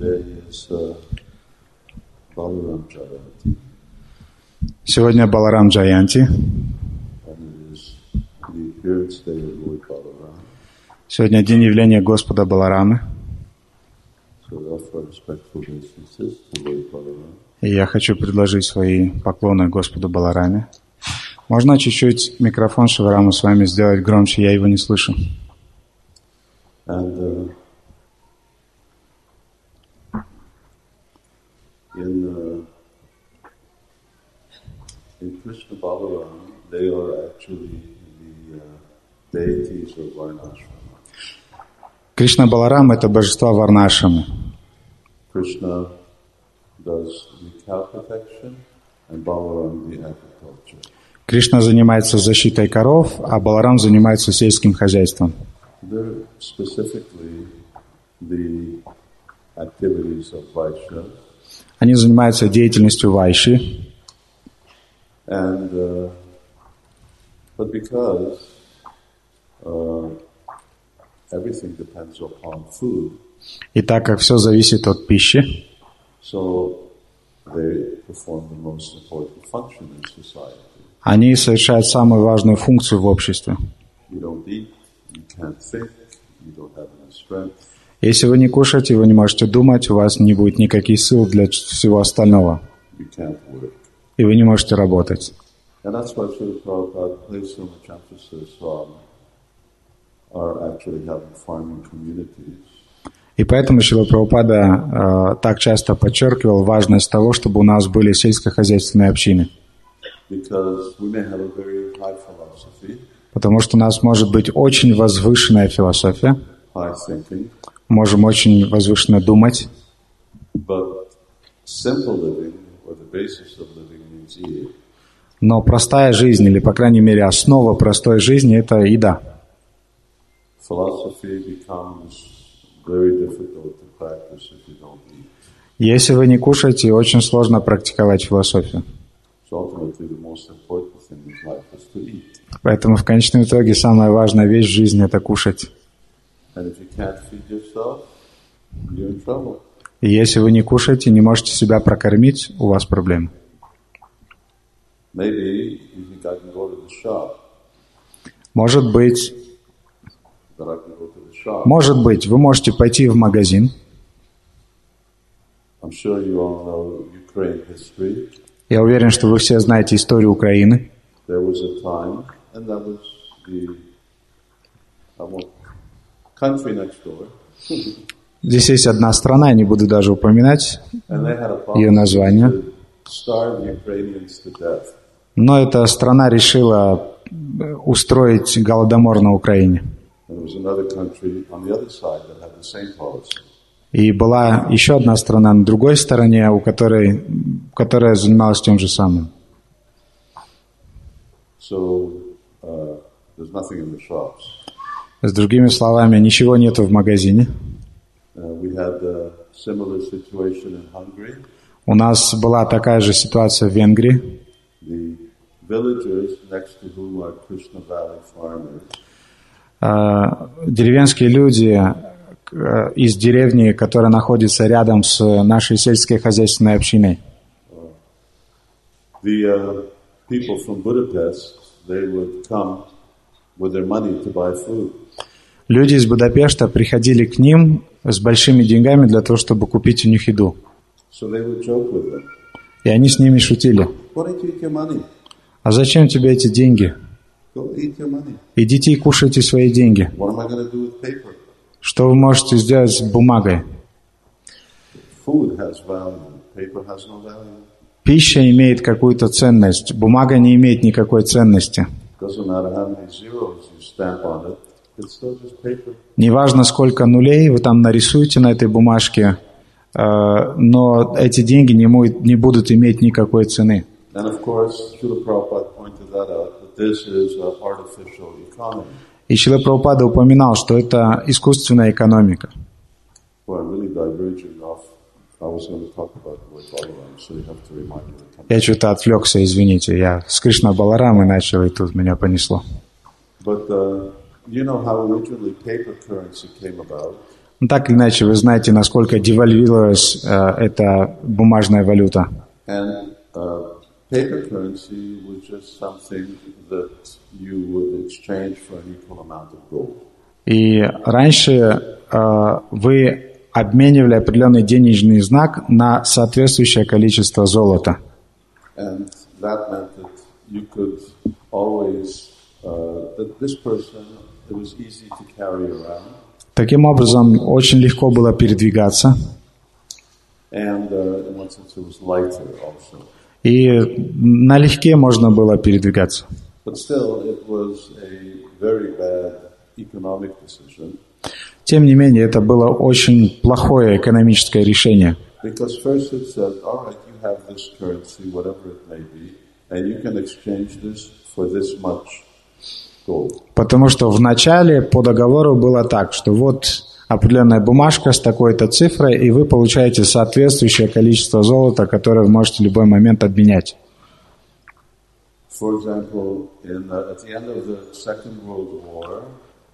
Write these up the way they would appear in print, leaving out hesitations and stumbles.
Сегодня Баларам Джаянти. Сегодня день явления Господа Баларамы. И я хочу предложить свои поклоны Господу Балараме. Можно чуть-чуть микрофон Шивараму с вами сделать громче, я его не слышу. In Krishna Balaram, they are actually the deities of Varnashrama. Кришна Баларам — это божества Варнашрамы. Krishna does the cow protection and Balaram the agriculture. Кришна занимается защитой коров, а Баларам занимается сельским хозяйством. They're specifically the activities of Vaishya. Они занимаются деятельностью вайши. And but because everything depends upon food, И так как все зависит от пищи, so they perform the most important function in society. они совершают самую важную функцию в обществе. You don't eat, you can't think, you don't have any strength. Если вы не кушаете, вы не можете думать, у вас не будет никаких сил для всего остального. You can't work. И вы не можете работать. And that's why Srila Prabhupada placed so much emphasis on our actually having farming communities. И поэтому Шрила Прабхупада так часто подчеркивал важность того, чтобы у нас были сельскохозяйственные общины. Because we may have a very high philosophy, Потому что у нас может быть очень возвышенная философия, high thinking, можем очень возвышенно думать, but simple living, or the basis of living, means eating. но простая жизнь, или, по крайней мере, основа простой жизни – это еда. Philosophy becomes very difficult to practice if you don't eat. Если вы не кушаете, очень сложно практиковать философию. So ultimately the most important thing in life is to eat. Поэтому в конечном итоге самая важная вещь в жизни – это кушать. And if you can't feed yourself, you're in trouble. И если вы не кушаете, не можете себя прокормить, у вас проблемы. Maybe you think I can go to the shop, Может быть, that I can go to the shop. вы можете пойти в магазин. I'm sure you all know Ukraine history. Я уверен, что вы все знаете историю Украины. There was a time, and that was the country next door. Здесь есть одна страна, я не буду даже упоминать And they had a ее policy название. to starve Ukrainians to death. Но эта страна решила устроить голодомор на Украине. And there was another country on the other side that had the same policy. И была еще одна страна на другой стороне, которая занималась тем же самым. So there's nothing in the shops. С другими словами, ничего нету в магазине. We had a similar situation in Hungary. У нас была такая же ситуация в Венгрии. The villagers next to whom are Krishna Valley farmers. Деревенские люди из деревни, которая находится рядом с нашей сельской хозяйственной общиной. The people from Budapest, they would come with their money to buy food. Люди из Будапешта приходили к ним с большими деньгами для того, чтобы купить у них еду. So they would joke with them. И они с ними шутили. Why don't you eat your money? А зачем тебе эти деньги? Go eat your money. Идите и кушайте свои деньги. What am I going to do with paper? Что вы можете сделать с бумагой? Food has value. Paper has no value. Пища имеет какую-то ценность. Бумага не имеет никакой ценности. Doesn't matter how many zeros you stamp on it. It's still just paper. Неважно, сколько нулей вы там нарисуете на этой бумажке, но эти деньги не будут иметь никакой цены. And of course, Srila Prabhupada pointed that out, that this is an artificial economy. И Шрила Прабхупада упоминал, что это искусственная экономика. Well, I'm really diverging off. I was going to talk about the word Balaram, so you have to remind me to come Я back. что-то отвлекся, извините. Я с Кришна Баларамы начал, и тут меня понесло. But you know how originally paper currency came about? Ну, так или иначе, вы знаете, насколько девальвировалась эта бумажная валюта. And paper currency was just something that you would exchange for an equal amount of gold. И раньше вы обменивали определенный денежный знак на соответствующее количество золота. And that meant that you could always, that this person, it was easy to carry around. Таким образом, очень легко было передвигаться. And in one sense it was lighter also. И налегке можно было передвигаться. But still, it was a very bad economic decision. Тем не менее, это было очень плохое экономическое решение. Because first it said, all right, you have this currency, whatever it may be, and you can exchange this for this much gold. Потому что вначале по договору было так, что вот определенная бумажка с такой-то цифрой, и вы получаете соответствующее количество золота, которое вы можете в любой момент обменять. For example, at the end of the Second World War,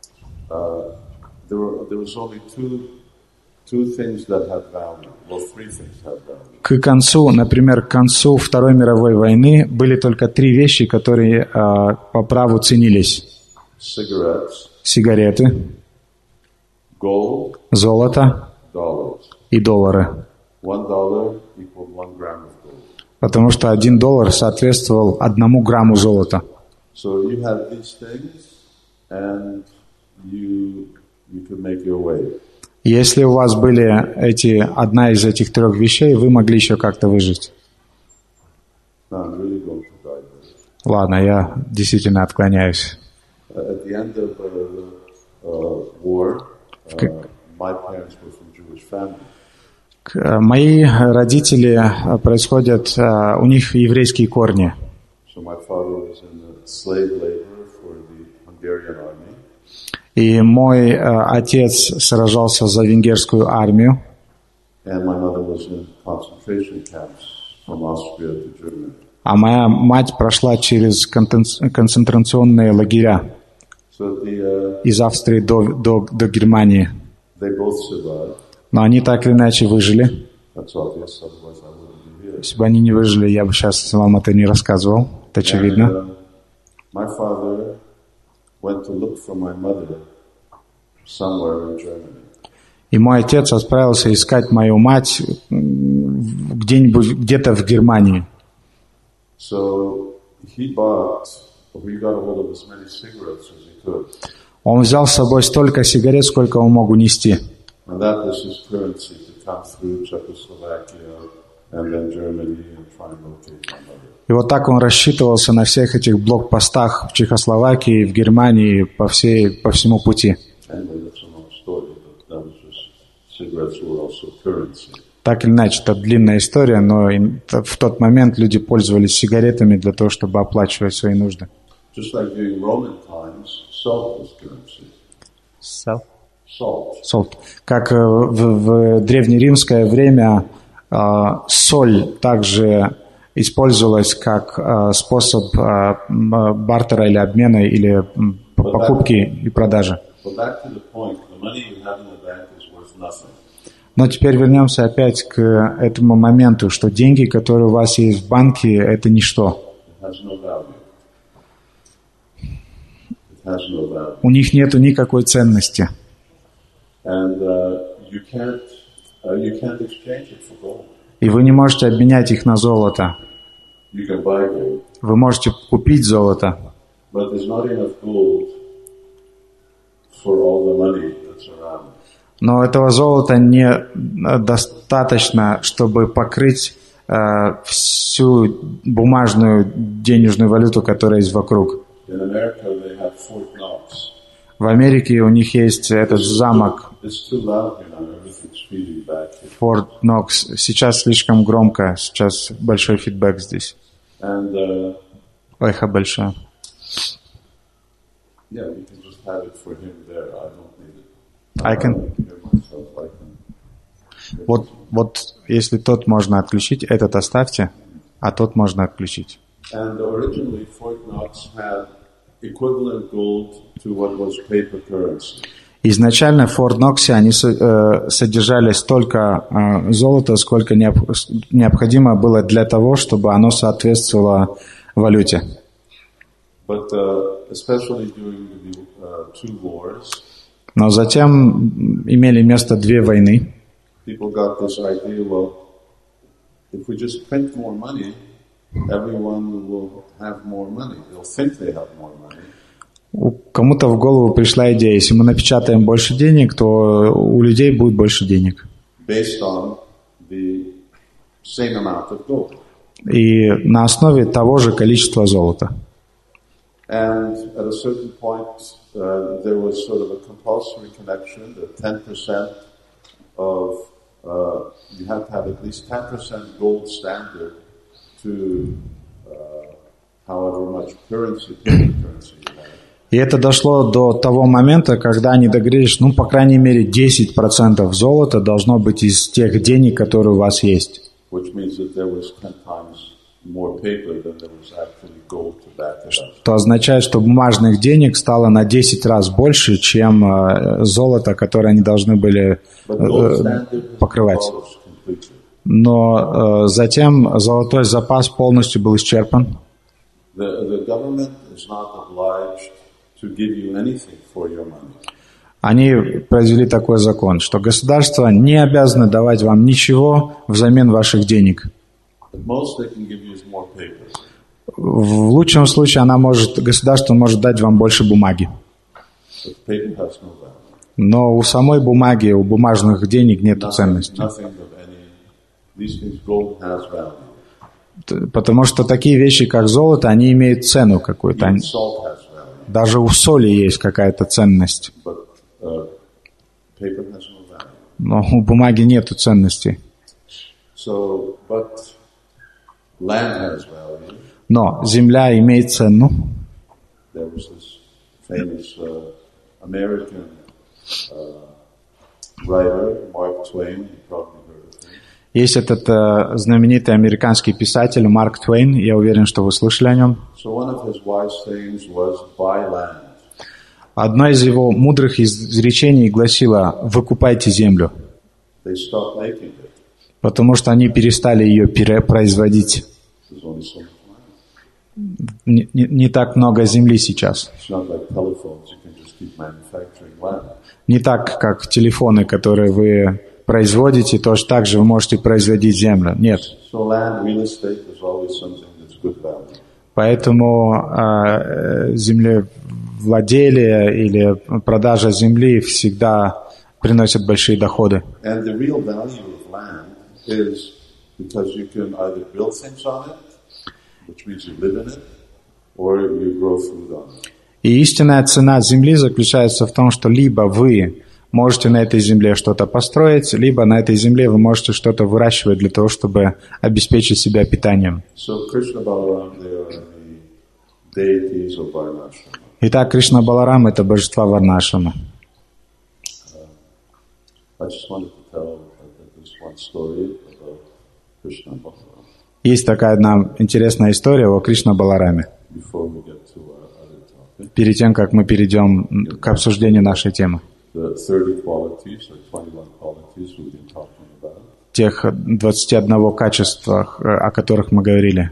there was only two things that had value. Well, three things had value. К концу, например, к концу Второй мировой войны были только три вещи, которые по праву ценились. Сигареты, gold, золото dollars. И доллары. $1 equaled 1 gram of gold. Потому что $1 соответствовал 1 грамму золота. So you had these things, and you could make your way. Если у вас были одна из этих трех вещей, вы могли еще как-то выжить. No, I'm really going to die. Ладно, я действительно отклоняюсь. At the end of the war, my parents were from Jewish family. Мои родители происходят, у них еврейские корни. So my father was in the slave labor for the Hungarian army. И мой отец сражался за венгерскую армию. And my mother was in concentration camps from Austria to Germany. А моя мать прошла через концентрационные лагеря из Австрии до Германии. They both survived. Но они так или иначе выжили. That's obvious, otherwise I wouldn't be here. Если бы они не выжили, я бы сейчас вам это не рассказывал. Это очевидно. And, my father went to look for my mother somewhere in Germany. И мой отец отправился искать мою мать где-то в Германии. So he got a hold of as many cigarettes as he could. Он взял с собой столько сигарет, сколько он мог унести. And that was his currency to come through Czechoslovakia and then Germany and try and locate my mother. И вот так он рассчитывался на всех этих блокпостах в Чехословакии, в Германии, по всему пути. Anyway, that's a long story, but that was just cigarettes were also currency. Так или иначе, это длинная история, но в тот момент люди пользовались сигаретами для того, чтобы оплачивать свои нужды. Just like during Roman times, salt was currency. Salt. Как в древнеримское время соль также использовалась как способ бартера или обмена, или покупки и продажи. Но теперь вернемся опять к этому моменту, что деньги, которые у вас есть в банке, это ничто. У них нету никакой ценности. И вы не можете обменять их на золото. Вы можете купить золото. Но этого золота недостаточно, чтобы покрыть всю бумажную денежную валюту, которая есть вокруг. В Америке у них есть этот замок Форт Нокс. Сейчас слишком громко, сейчас большой фидбэк здесь. Эхо большое. Вот если тот можно отключить, этот оставьте, а тот можно отключить. Изначально в Форт Ноксе они содержали столько золота, сколько необходимо было для того, чтобы оно соответствовало валюте. But especially during the two wars, Но затем имели место две войны. people got this idea, well, if we just print more money, everyone will have more money. They'll think they have more money. Кому-то в голову пришла идея, если мы напечатаем больше денег, то у людей будет больше денег. Based on the same amount of gold. И на основе того же количества золота. And at a certain point, there was sort of a compulsory connection that 10% of, you have to have at least 10% gold standard to however much currency, paper currency you have. И это дошло до того момента, когда они договорились, по крайней мере, 10% золота должно быть из тех денег, которые у вас есть. Which means that there was 10 times more paper than there was actually gold to back it up. Что означает, что бумажных денег стало на 10 раз больше, чем золото, которое они должны были покрывать. Но затем золотой запас полностью был исчерпан. The government is not obliged to give you anything for your money. Они произвели такой закон, что государство не обязано давать вам ничего взамен ваших денег. At most they can give you is more paper. В лучшем случае государство может дать вам больше бумаги. But paper has no value. Но у самой бумаги, у бумажных денег нет ценности. Nothing of any. These things, gold has value. Потому что такие вещи, как золото, они имеют цену какую-то. Even salt has value. Даже у соли есть какая-то ценность. But paper has no value. Но у бумаги нету ценности. So, but land has value. Но земля имеет цену. There was this famous American writer, Mark Twain. You probably heard of him. Есть этот знаменитый американский писатель Марк Твейн. Я уверен, что вы слышали о нем. So one of his wise sayings was, buy land. Одно из его мудрых изречений гласило: «Выкупайте землю», They stopped making it. потому что они перестали ее производить. There's only so much land. Не так много земли сейчас. It's not like telephones, you can just keep manufacturing land. Не так, как телефоны, которые вы производите, тоже так же вы можете производить землю. Нет. So land, real estate is always something that's good value. Поэтому землевладелие или продажа земли всегда приносят большие доходы. And the real value of land is because you can either build things on it, which means you live in it, or you grow food on it. И истинная цена земли заключается в том, что либо вы можете на этой земле что-то построить, либо на этой земле вы можете что-то выращивать для того, чтобы обеспечить себя питанием. So Krishna Balaram, they are the deities of Varnashram. Итак, Кришна Баларам — это божества Варнашрама. I just wanted to tell this one story about Krishna Balaram Есть такая одна интересная история о Кришна Балараме. before we get to our other topic. Перед тем, как мы перейдем к обсуждению нашей темы. The 30 qualities, or 21 qualities we've been talking about. Тех 21 качествах, о которых мы говорили.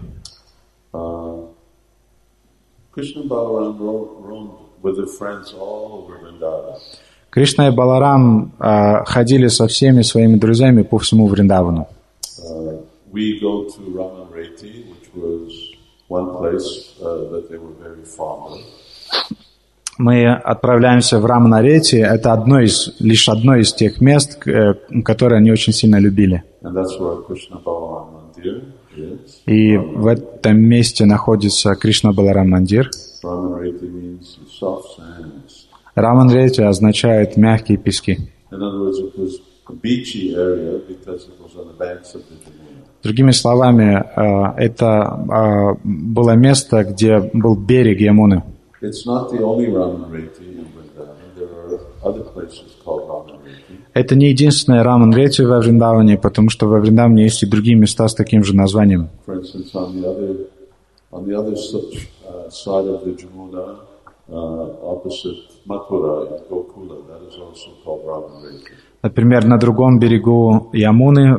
Krishna Balaram roamed with their friends all over Vrindavan. Кришна и Баларам ходили со всеми своими друзьями по всему Вриндавану. We go to Raman Reti, which was one place that they were very fond of. Мы отправляемся в Раманарети. Это лишь одно из тех мест, которые они очень сильно любили. And that's where Krishna Balaram Mandir is. И в этом месте находится Кришна Баларам Мандир. Raman Reti means soft sands. Раманрети означает мягкие пески. In other words, it was a beachy area because it was on the banks of the Jamuna. Другими словами, это было место, где был берег Ямуны. It's not the only Raman Reti in Vrindavan. There are other places called Raman Reti. Это не единственное Раманрети во Вриндаване, потому что во Вриндаване есть и другие места с таким же названием. For instance, on the other side of the Jamuna, opposite Mathura in Gokula. That is also called Ramanreti. Например, на другом берегу Ямуны,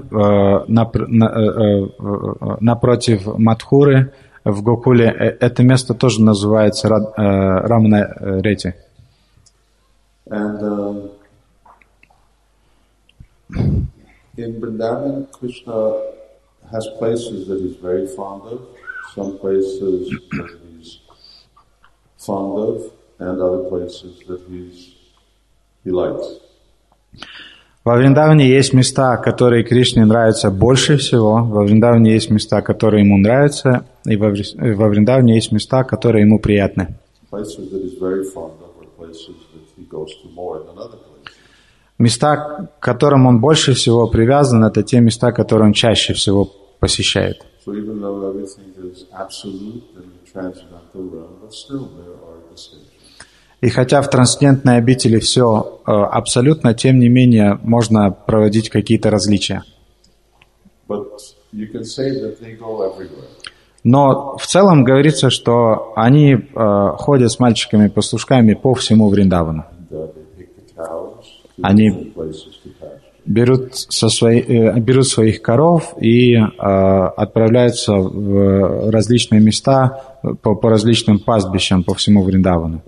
напротив Мадхуры, в Гокуле, это место тоже называется Рамана-Рети. And in Vrindavan, Krishna has places that he's very fond of, some places that he's fond of, and other places that he likes. Во Вриндаване есть места, которые Кришне нравятся больше всего. Во Вриндаване есть места, которые ему нравятся. И во Вриндаване есть места, которые ему приятны. Места, к которым он больше всего привязан, это те места, которые он чаще всего посещает. И хотя в трансцендентной обители все абсолютно, тем не менее можно проводить какие-то различия. Но в целом говорится, что они ходят с мальчиками-пастушками по всему Вриндавану. Они берут своих коров и отправляются в различные места по различным пастбищам по всему Вриндавану.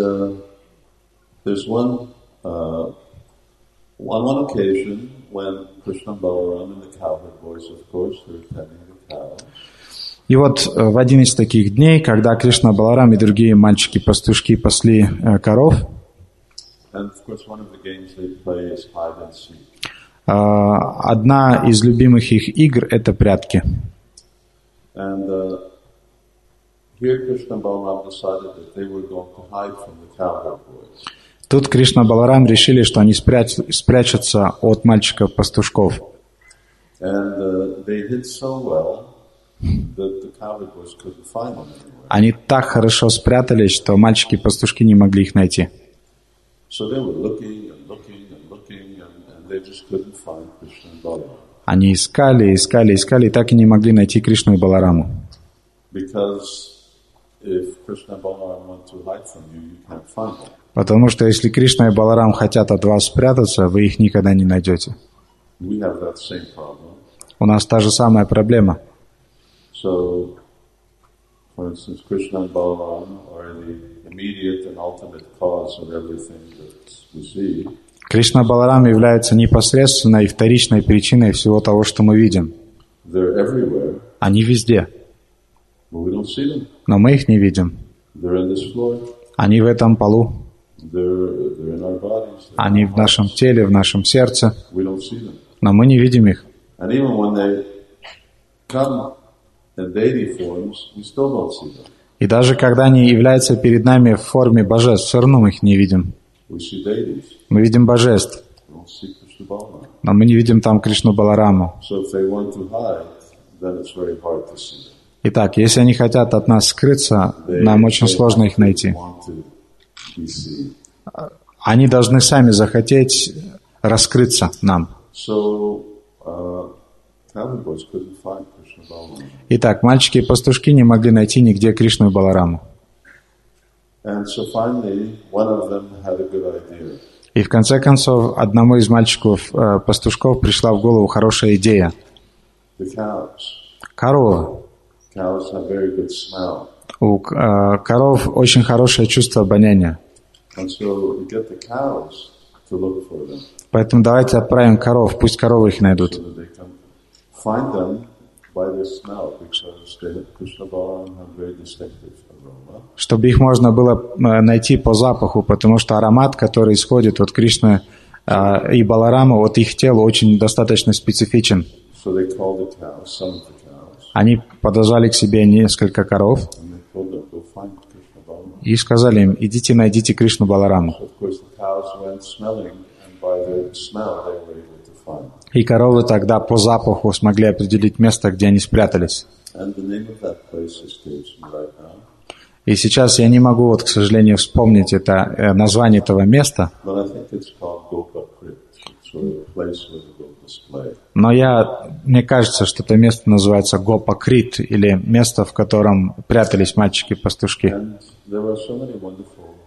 И вот в один из таких дней, когда Кришна, Баларам и другие мальчики-пастушки пасли коров, одна из любимых их игр — это прятки. Тут Кришна и Баларам решили, что они спрячутся от мальчиков-пастушков. Они так хорошо спрятались, что мальчики-пастушки не могли их найти. Они искали, и так и не могли найти Кришну и Балараму. Потому что если Кришна и Баларам хотят от вас спрятаться, вы их никогда не найдете. У нас та же самая проблема. Кришна и Баларам являются непосредственной и вторичной причиной всего того, что мы видим. Они везде. Но мы их не видим. Они в этом полу. Они в нашем теле, в нашем сердце. Но мы не видим их. И даже когда они являются перед нами в форме божеств, все равно мы их не видим. Мы видим божеств, но мы не видим там Кришну Балараму. Итак, если они хотят от нас скрыться, нам очень сложно их найти. Они должны сами захотеть раскрыться нам. Итак, мальчики и пастушки не могли найти нигде Кришну и Балараму. И в конце концов, одному из мальчиков-пастушков пришла в голову хорошая идея. Коровы. У коров очень хорошее чувство обоняния. Поэтому давайте отправим коров, пусть коровы их найдут. Чтобы их можно было найти по запаху, потому что аромат, который исходит от Кришны и Баларама, от их тела, очень достаточно специфичен. Они подозвали к себе несколько коров и сказали им: идите, найдите Кришну Балараму. И коровы тогда по запаху смогли определить место, где они спрятались. И сейчас я не могу, к сожалению, вспомнить это название этого места. Но мне кажется, что это место называется Гопа-Крит, или место, в котором прятались мальчики-пастушки.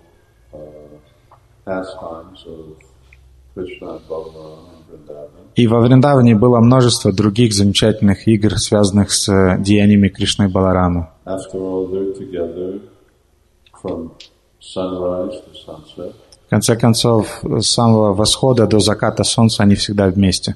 pastimes of Krishna and Balaram and Vrindavan. И во Вриндаване было множество других замечательных игр, связанных с деяниями Кришны и Баларама. After all, they're together from sunrise to sunset. В конце концов, с самого восхода до заката солнца они всегда вместе.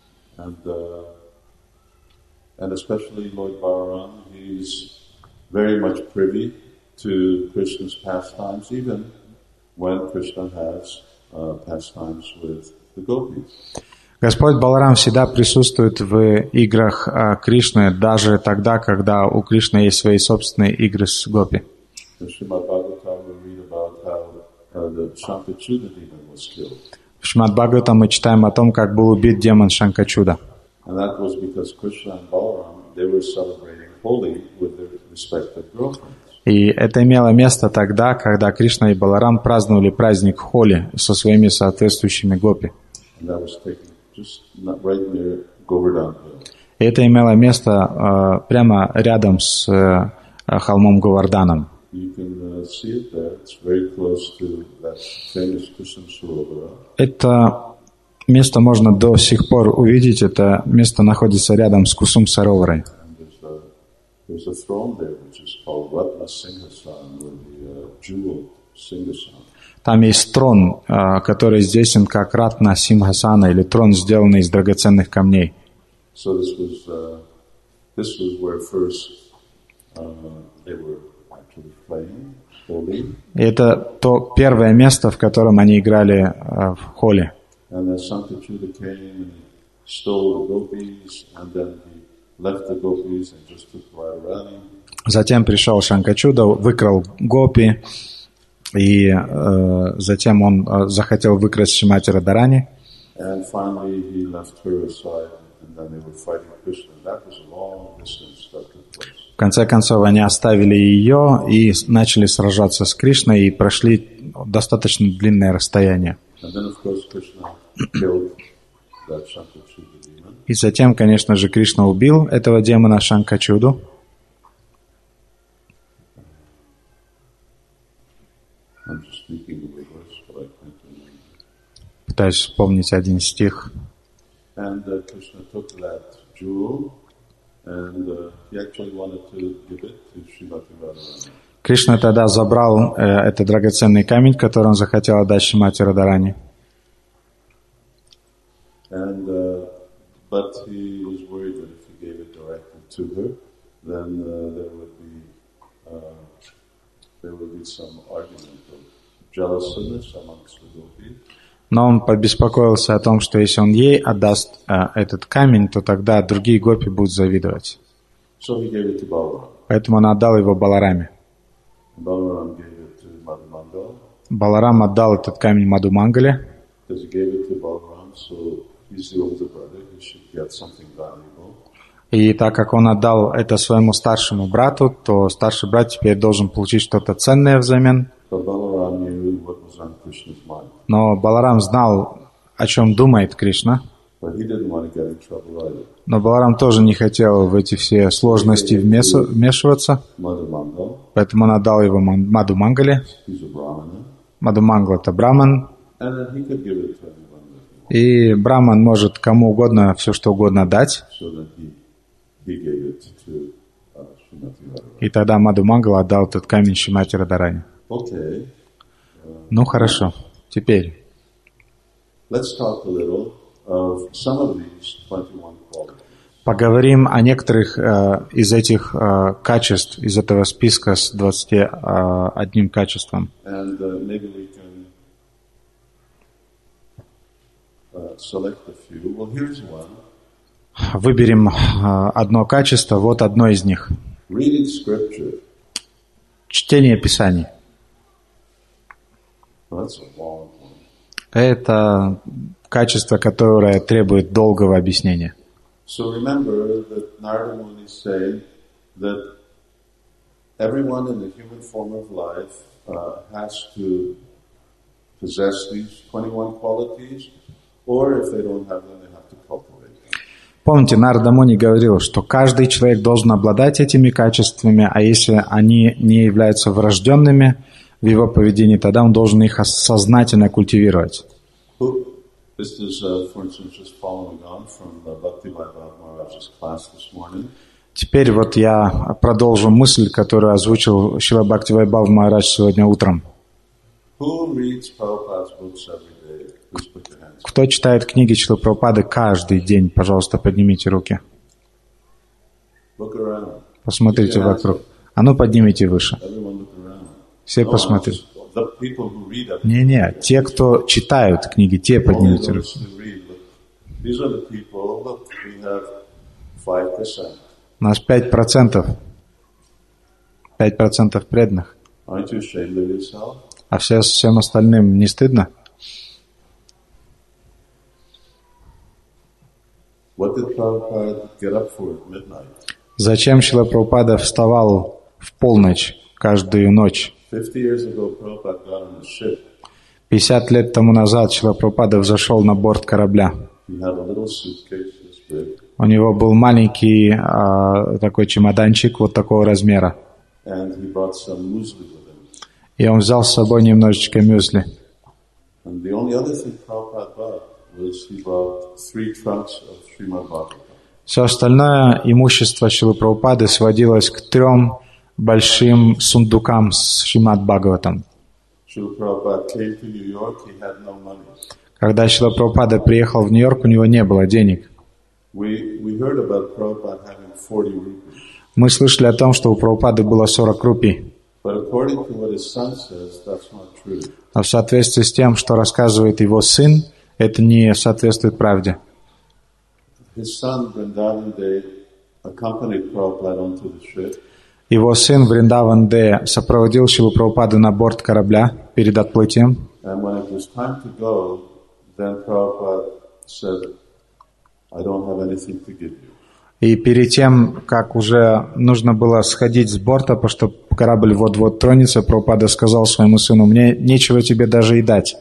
And especially Lord Balaram, he's very much privy to Krishna's pastimes, even when Krishna has pastimes with the gopis. Господь Баларам всегда присутствует в играх Кришны, даже тогда, когда у Кришны есть свои собственные игры с гопи. В Шримад Бхагаватам мы читаем о том, как был убит демон Шанкачуда. И это имело место тогда, когда Кришна и Баларам праздновали праздник Холи со своими соответствующими гопи. И это имело место прямо рядом с холмом Говарданом. Это место можно до сих пор увидеть. Это место находится рядом с Кусум-Сароварой. Там есть трон, который известен как Ратна Симхасана, или трон, сделанный из драгоценных камней. И это то первое место, в котором они играли в холле. Затем пришел Шанкачуда, выкрал гопи, и затем он захотел выкрасть Шримати Радарани. В конце концов, они оставили ее и начали сражаться с Кришной и прошли достаточно длинное расстояние. И затем, конечно же, Кришна убил этого демона Шанкачуду. Пытаюсь вспомнить один стих. Кришна тогда забрал этот драгоценный камень, который он захотел отдать Шримати Радарани. Но он побеспокоился о том, что если он ей отдаст этот камень, то тогда другие гопи будут завидовать. Поэтому он отдал его Балараме. Баларам отдал этот камень Мадхумангале. И так как он отдал это своему старшему брату, то старший брат теперь должен получить что-то ценное взамен. Но Баларам знал, о чем думает Кришна. Но Баларам тоже не хотел в эти все сложности вмешиваться. Поэтому он отдал его Мадхумангале. Мадхумангал — это браман. И браман может кому угодно все что угодно дать. И тогда Мадхумангал отдал этот камень Шримати Радарани. Ну хорошо, теперь поговорим о некоторых из этих качеств, из этого списка с 21 качеством. Выберем одно качество, вот одно из них. Чтение Писаний. Это качество, которое требует долгого объяснения. Помните, Нарада Муни говорил, что каждый человек должен обладать этими качествами, а если они не являются врожденными, в его поведении, тогда он должен их сознательно культивировать. This is, for instance, just following on from Bhakti Vaibhav Maharaj's class this morning. Теперь вот я продолжу мысль, которую озвучил Шрила Бхакти Вайбхав Махарадж сегодня утром. Кто читает книги Шрилы Прабхупады каждый день? Пожалуйста, поднимите руки. Посмотрите вокруг. А ну поднимите выше. Все посмотрите. Не, те, кто читают книги, те поднимите руки. У нас 5%. 5% преданных. А всем остальным не стыдно? Зачем Шрила Прабхупада вставал в полночь каждую ночь? 50 лет тому назад Шрила Прабхупада взошел на борт корабля. У него был маленький такой чемоданчик вот такого размера. И он взял с собой немножечко мюсли. Все остальное имущество Шрилы Прабхупады сводилось к 3 большим сундукам с Шримад Бхагаватам. Когда Шрила Прабхупада приехал в Нью-Йорк, у него не было денег. Мы слышали о том, что у Прабхупады было 40 рупий. Но в соответствии с тем, что рассказывает его сын, это не соответствует правде. Его сын Вриндаван Де сопроводил Шрилу Прабхупаду на борт корабля перед отплытием. И перед тем, как уже нужно было сходить с борта, потому что корабль вот-вот тронется, Прабхупада сказал своему сыну: «Мне нечего тебе даже и дать».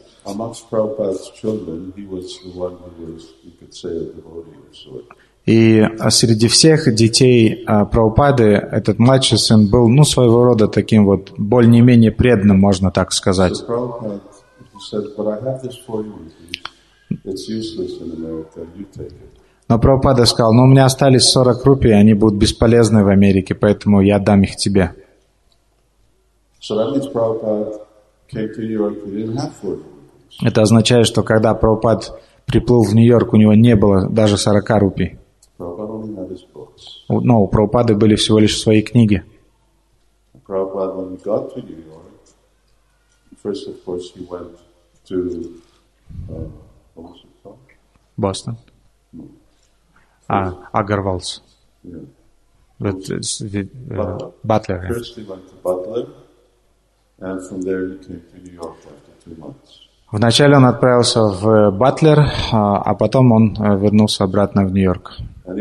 И среди всех детей Прабхупады этот младший сын был, своего рода таким вот более-менее преданным, можно так сказать. Но Прабхупада сказал: у меня остались 40 рупий, они будут бесполезны в Америке, поэтому я дам их тебе. Это означает, что когда Прабхупад приплыл в Нью-Йорк, у него не было даже 40 рупий. Но у Прабхупады были всего лишь свои книги. Бостон. Агарвалс. Батлер. Вначале он отправился в Батлер, а потом он вернулся обратно в Нью-Йорк.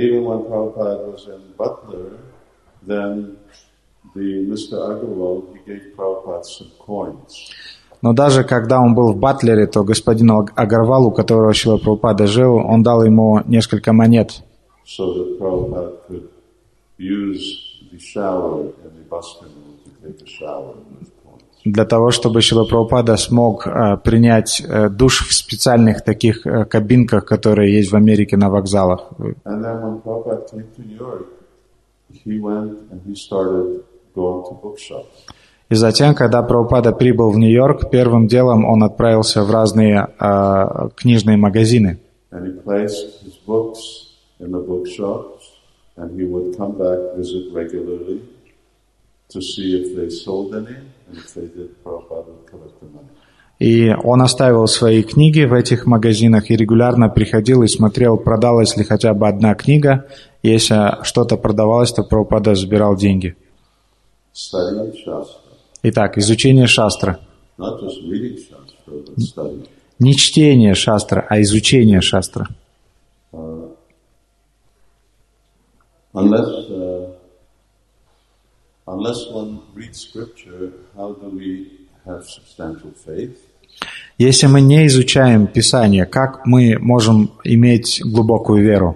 Но даже когда он был в Батлере, то господину Агарвалу, у которого Шрила Прабхупада жил, он дал ему несколько монет, для того, чтобы Шрила Прабхупада смог принять душ в специальных таких кабинках, которые есть в Америке на вокзалах. И затем, когда Прабхупада прибыл в Нью-Йорк, первым делом он отправился в разные книжные магазины. И он оставил свои книги в этих магазинах и регулярно приходил и смотрел, продалась ли хотя бы одна книга. Если что-то продавалось, то Прабхупада забирал деньги. Итак, изучение шастры. Не чтение шастры, а изучение шастры. Если мы не изучаем Писание, как мы можем иметь глубокую веру?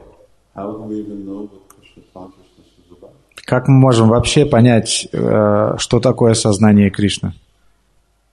Как мы можем вообще понять, что такое сознание Кришны?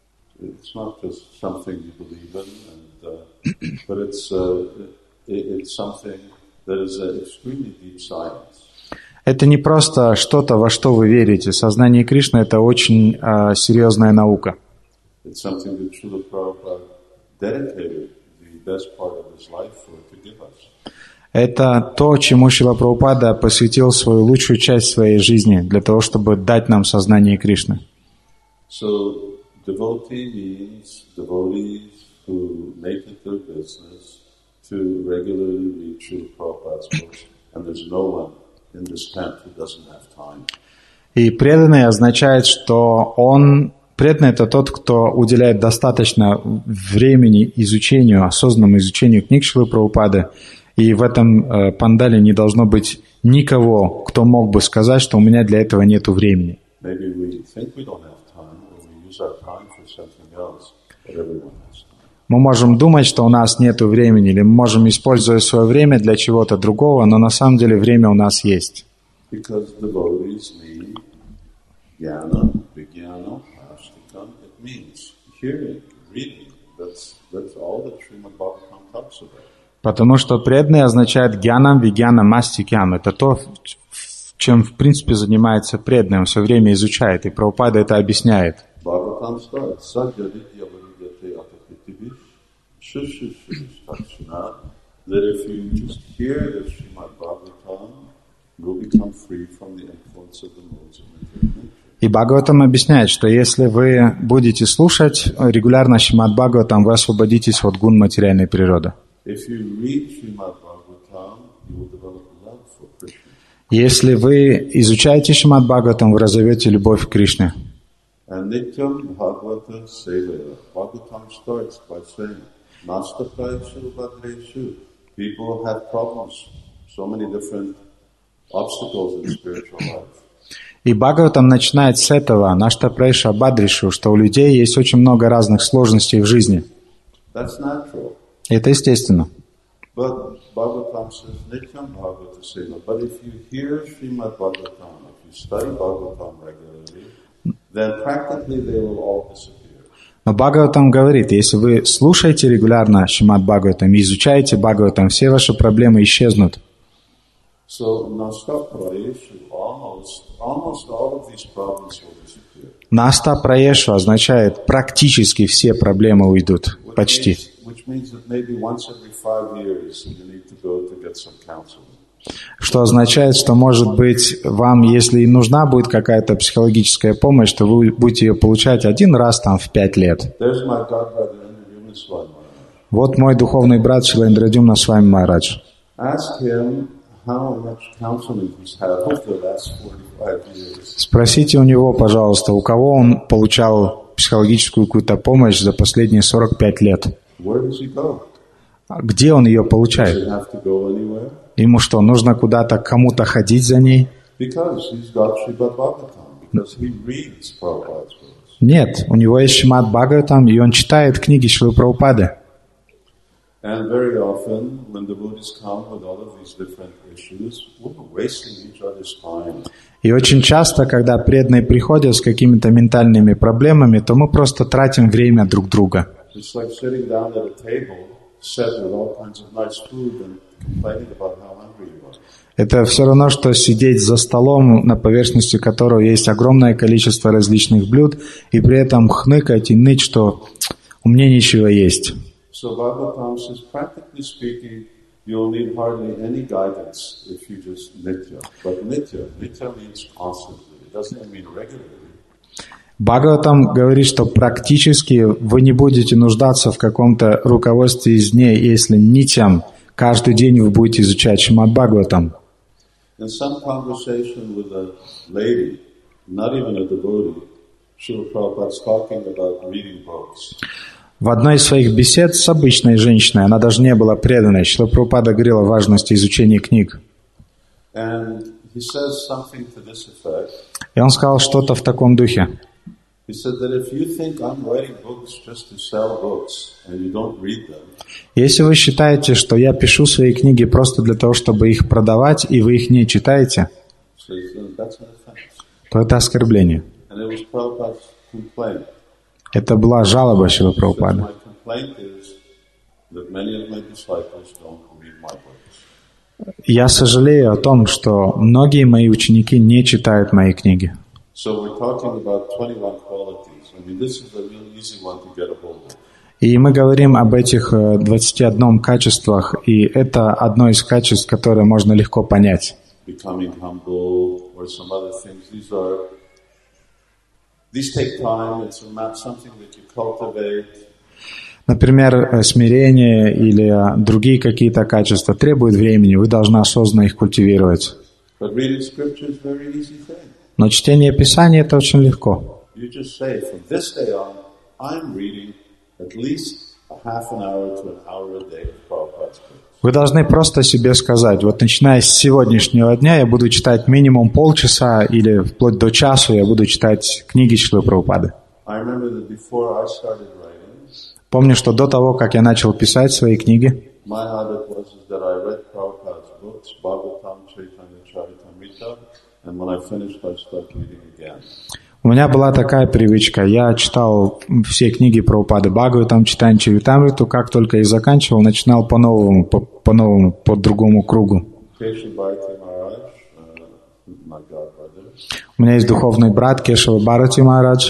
It's not just something you believe in, but it's something that is an extremely deep science. Это не просто что-то, во что вы верите. Сознание Кришны — это очень серьезная наука. It's something that Srila Prabhupada dedicated the best part of his life to give us. Это то, чему Шрила Прабхупада посвятил свою лучшую часть своей жизни для того, чтобы дать нам сознание Кришны. So, devotee means devotees who make it their business to regularly read Srila Prabhupada's books, and there's no one in this tent who doesn't have time. И преданный означает, что преданный — это тот, кто уделяет достаточно времени изучению, осознанному изучению книг Шрилы Прабхупады. И в этом пандале не должно быть никого, кто мог бы сказать, что у меня для этого нет времени. Мы можем думать, что у нас нет времени, или мы можем использовать свое время для чего-то другого, но на самом деле время у нас есть. Потому что преданный означает гьянам, вигьянам, астикьям. Это то, чем в принципе занимается преданный, он все время изучает, и Прабхупада это объясняет. И Бхагаватам объясняет, что если вы будете слушать регулярно Шримад Бхагаватам, вы освободитесь от гун материальной природы. Если вы изучаете Шримад Бхагаватам, вы разовьете любовь к Кришне. И Бхагаватам начинает с этого, Нашта Прайша Бадришу, что у людей есть очень много разных сложностей в жизни. Это естественно. Но Бхагаватам говорит, если вы слушаете регулярно Шримад Бхагаватам и изучаете Бхагаватам, все ваши проблемы исчезнут. Наста Праешу означает практически все проблемы уйдут, почти. Что означает, что, может быть, вам, если и нужна будет какая-то психологическая помощь, то вы будете ее получать один раз там в 5 лет. Вот мой духовный брат Шрила Индрадюмна Свами Махарадж. Спросите у него, пожалуйста, у кого он получал психологическую какую-то помощь за последние 45 лет. Где он ее получает? Ему что, нужно куда-то, кому-то ходить за ней? Нет, у него есть Шримад Бхагаватам, и он читает книги Шрилы Прабхупады. И очень часто, когда преданные приходят с какими-то ментальными проблемами, то мы просто тратим время друг друга. Это все равно, что сидеть за столом, на поверхности которого есть огромное количество различных блюд, и при этом хныкать и ныть, что у меня ничего есть. Бхагаватам говорит, что практически вы не будете нуждаться в каком-то руководстве извне, если нитям каждый день вы будете изучать Шримад Бхагаватам. В одной из своих бесед с обычной женщиной, она даже не была преданной, Шрила Прабхупада говорила о важности изучения книг. И он сказал что-то в таком духе. Если вы считаете, что я пишу свои книги просто для того, чтобы их продавать, и вы их не читаете, то это оскорбление. Это была жалоба Шрилы Прабхупады. Я сожалею о том, что многие мои ученики не читают мои книги. И мы говорим об этих 21 качествах, и это одно из качеств, которое можно легко понять. Например, смирение или другие какие-то качества требуют времени, вы должны осознанно их культивировать. Но чтение Писания — это очень легко. Вы должны просто себе сказать, вот начиная с сегодняшнего дня я буду читать минимум полчаса или вплоть до часа я буду читать книги Шрилы Прабхупады. Помню, что до того, как я начал писать свои книги, у меня была такая привычка. Я читал все книги Прабхупады, Бхагаватам, Чайтанья Чаритамриту, как только их заканчивал, начинал по-новому, по другому кругу. У меня есть духовный брат Кешава Бхарати Махарадж.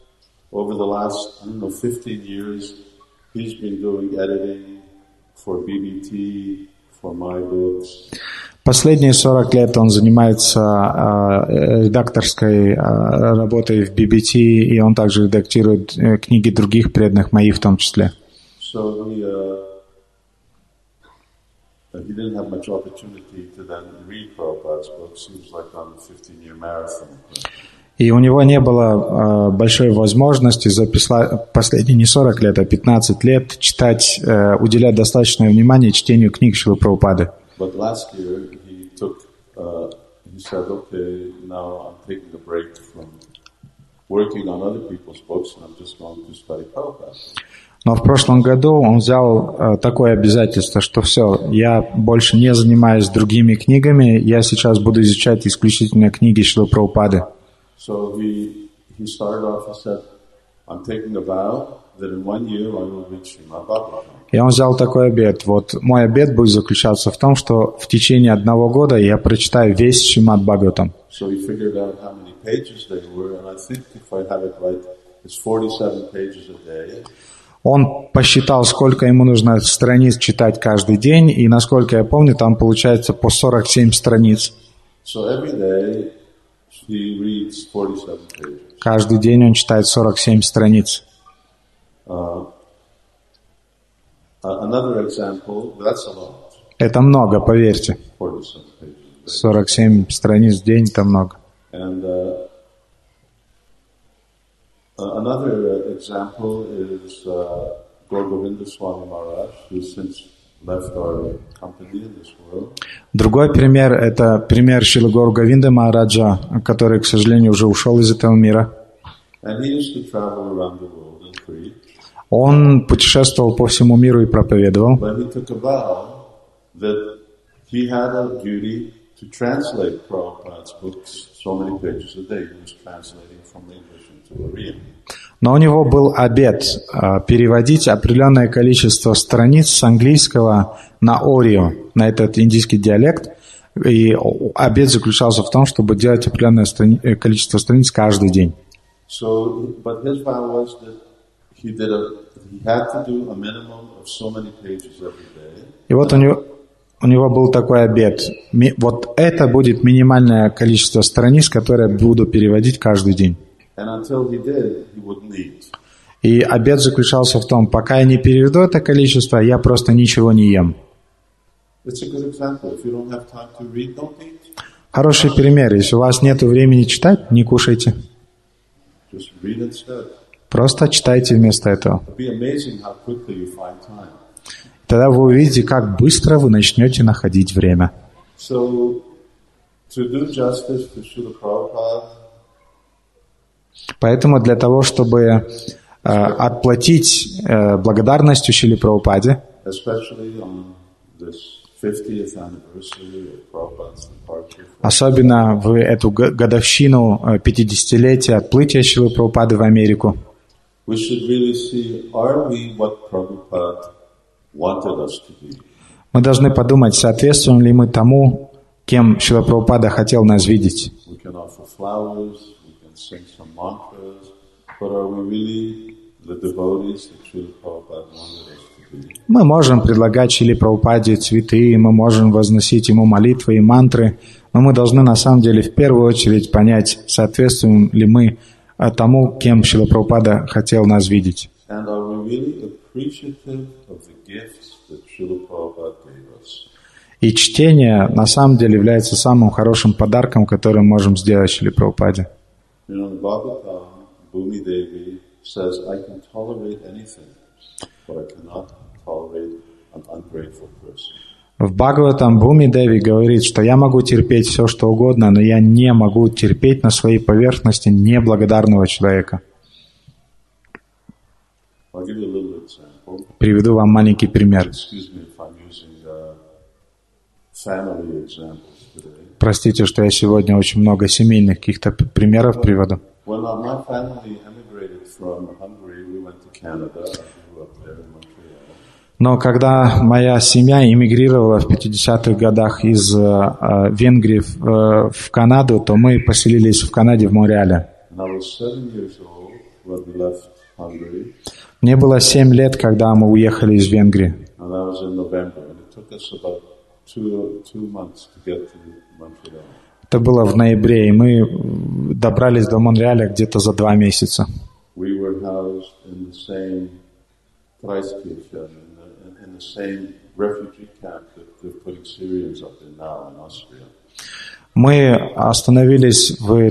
Последние 40 лет он занимается редакторской работой в BBT, и он также редактирует книги других преданных моих в том числе. И у него не было большой возможности за последние не 40 лет, а 15 лет читать, уделять достаточное внимание чтению книг Шрилы Прабхупады. But last year he said, okay, now I'm taking a break from working on other people's books and I'm just going to study Prabhupada. Но в прошлом году он взял такое обязательство, что все, я больше не занимаюсь другими книгами, я сейчас буду изучать исключительно книги Шрилы Прабхупады. So he started off and said, I'm taking a vow that in 1 year I will read Srimad Bhagavatam. И он взял такой обет. Вот мой обет будет заключаться в том, что в течение 1 года я прочитаю весь Шримад Бхагаватам. Он посчитал, сколько ему нужно страниц читать каждый день, и, насколько я помню, там получается по 47 страниц. Каждый день он читает 47 страниц. Это много, поверьте. 47 страниц в день — это много. Другой пример — это пример Шрилы Гаур Говинды Махараджа, который, к сожалению, уже ушел из этого мира. Он путешествовал по всему миру и проповедовал. Но у него был обет переводить определенное количество страниц с английского на орио, на этот индийский диалект. И обет заключался в том, чтобы делать определенное количество страниц каждый день. И вот у него был такой обет. Вот это будет минимальное количество страниц, которые я буду переводить каждый день. И обет заключался в том, пока я не переведу это количество, я просто ничего не ем. Хороший пример. Если у вас нет времени читать, не кушайте. Просто читайте вместо этого. Тогда вы увидите, как быстро вы начнете находить время. Поэтому для того, чтобы отплатить благодарностью Шриле Прабхупаде, особенно в эту годовщину 50-летия отплытия Шрилы Прабхупады в Америку, we should really see, are we what Prabhupada wanted us to be? Мы должны подумать, соответствуем ли мы тому, кем Шрила Прабхупада хотел нас видеть. We can offer flowers, we can sing some mantras, but are we really the devotees that Srila Prabhupada wanted us to be? Мы можем предлагать Шриле Прабхупаде цветы, мы можем возносить ему молитвы и мантры, но мы должны на самом деле в первую очередь понять, соответствуем ли мы тому, кем Шрила Прабхупада хотел нас видеть. And are we really appreciative of the gifts that Srila Prabhupada gave us? И чтение на самом деле является самым хорошим подарком, который мы можем сделать Шриле Прабхупаде. You know, in Bhagavatam, Bhumi Devi says, I can tolerate anything, but I cannot tolerate an ungrateful person. В Бхагаватам Бхуми Деви говорит, что я могу терпеть все, что угодно, но я не могу терпеть на своей поверхности неблагодарного человека. Приведу вам маленький пример. Простите, что я сегодня очень много семейных каких-то примеров приведу. Но когда моя семья эмигрировала в 50-х годах из Венгрии в Канаду, то мы поселились в Канаде, в Монреале. Мне было 7 лет, когда мы уехали из Венгрии. Это было в ноябре, и мы добрались до Монреаля где-то за 2 месяца. Мы остановились в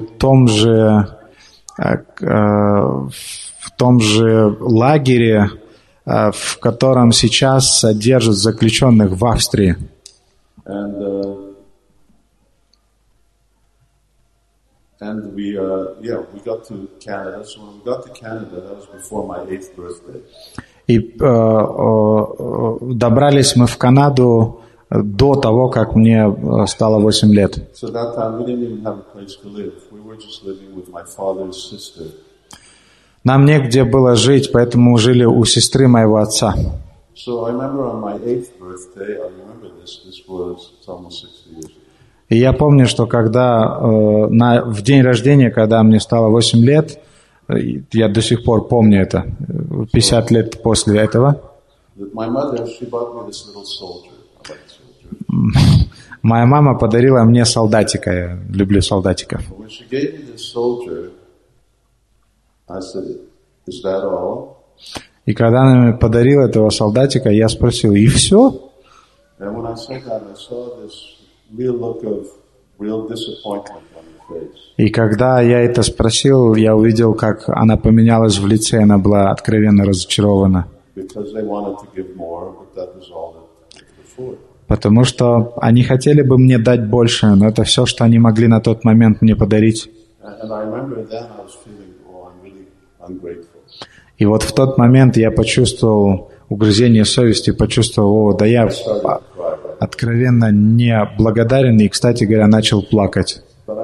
том же лагере, в котором сейчас содержат заключенных в Австрии. And we got to Canada. So when we got to Canada, that was before my 8th birthday. И добрались мы в Канаду до того, как мне стало 8 лет. So that time we didn't even have a place to live. We were just living with my father's sister. Нам негде было жить, поэтому жили у сестры моего отца. So I remember on my 8th birthday, I remember this was almost 60 years ago. И я помню, что когда в день рождения, когда мне стало 8 лет, я до сих пор помню это, 50 лет после этого, моя мама подарила мне солдатика, я люблю солдатиков. И когда она мне подарила этого солдатика, я спросил, и все? И когда я это спросил, я увидел, как она поменялась в лице, она была откровенно разочарована. Потому что они хотели бы мне дать больше, но это все, что они могли на тот момент мне подарить. И вот в тот момент я почувствовал угрызение совести, почувствовал, да я откровенно не благодарен, и, кстати говоря, начал плакать.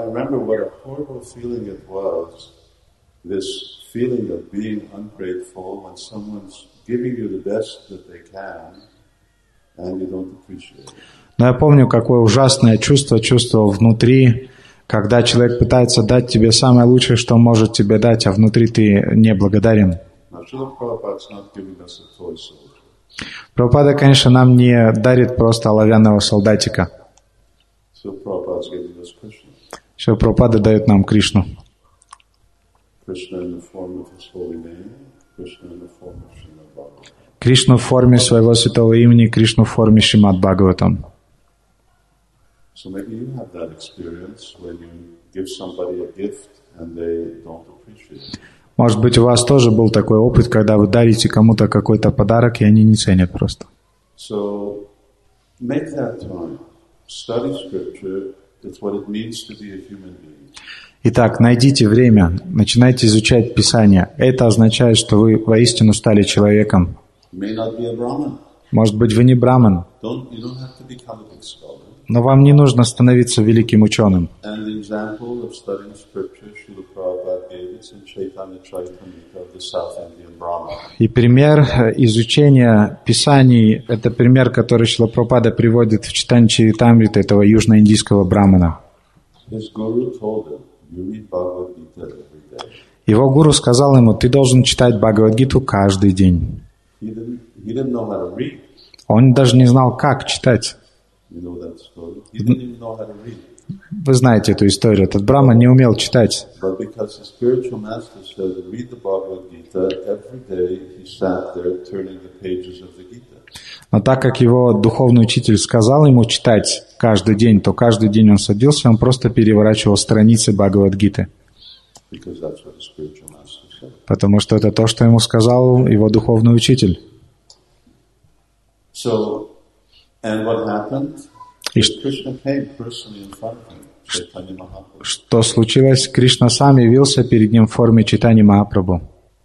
Но я помню, какое ужасное чувство чувствовал внутри, когда человек пытается дать тебе самое лучшее, что может тебе дать, а внутри ты не благодарен. Прабхупада, конечно, нам не дарит просто оловянного солдатика. Шрила Прабхупада дает нам Кришну. Кришну в форме своего святого имени, Кришну в форме Шримад Бхагаватам. Может быть, у вас тоже был такой опыт, когда вы дарите кому-то какой-то подарок, и они не ценят просто. Итак, найдите время, начинайте изучать Писание. Это означает, что вы воистину стали человеком. Может быть, вы не браман, Но вам не нужно становиться великим ученым. И пример изучения Писаний — это пример, который Шрила Прабхупада приводит в Чайтанья Чаритамрита этого южноиндийского брамана. Его гуру сказал ему: ты должен читать Бхагавад-гиту каждый день. Он даже не знал, как читать. Вы знаете эту историю. Этот браман не умел читать. Но так как его духовный учитель сказал ему читать каждый день, то каждый день он садился, он просто переворачивал страницы Бхагавад-гиты. Потому что это то, что ему сказал его духовный учитель. И что случилось? Кришна сам явился перед ним в форме Чайтаньи Махапрабху.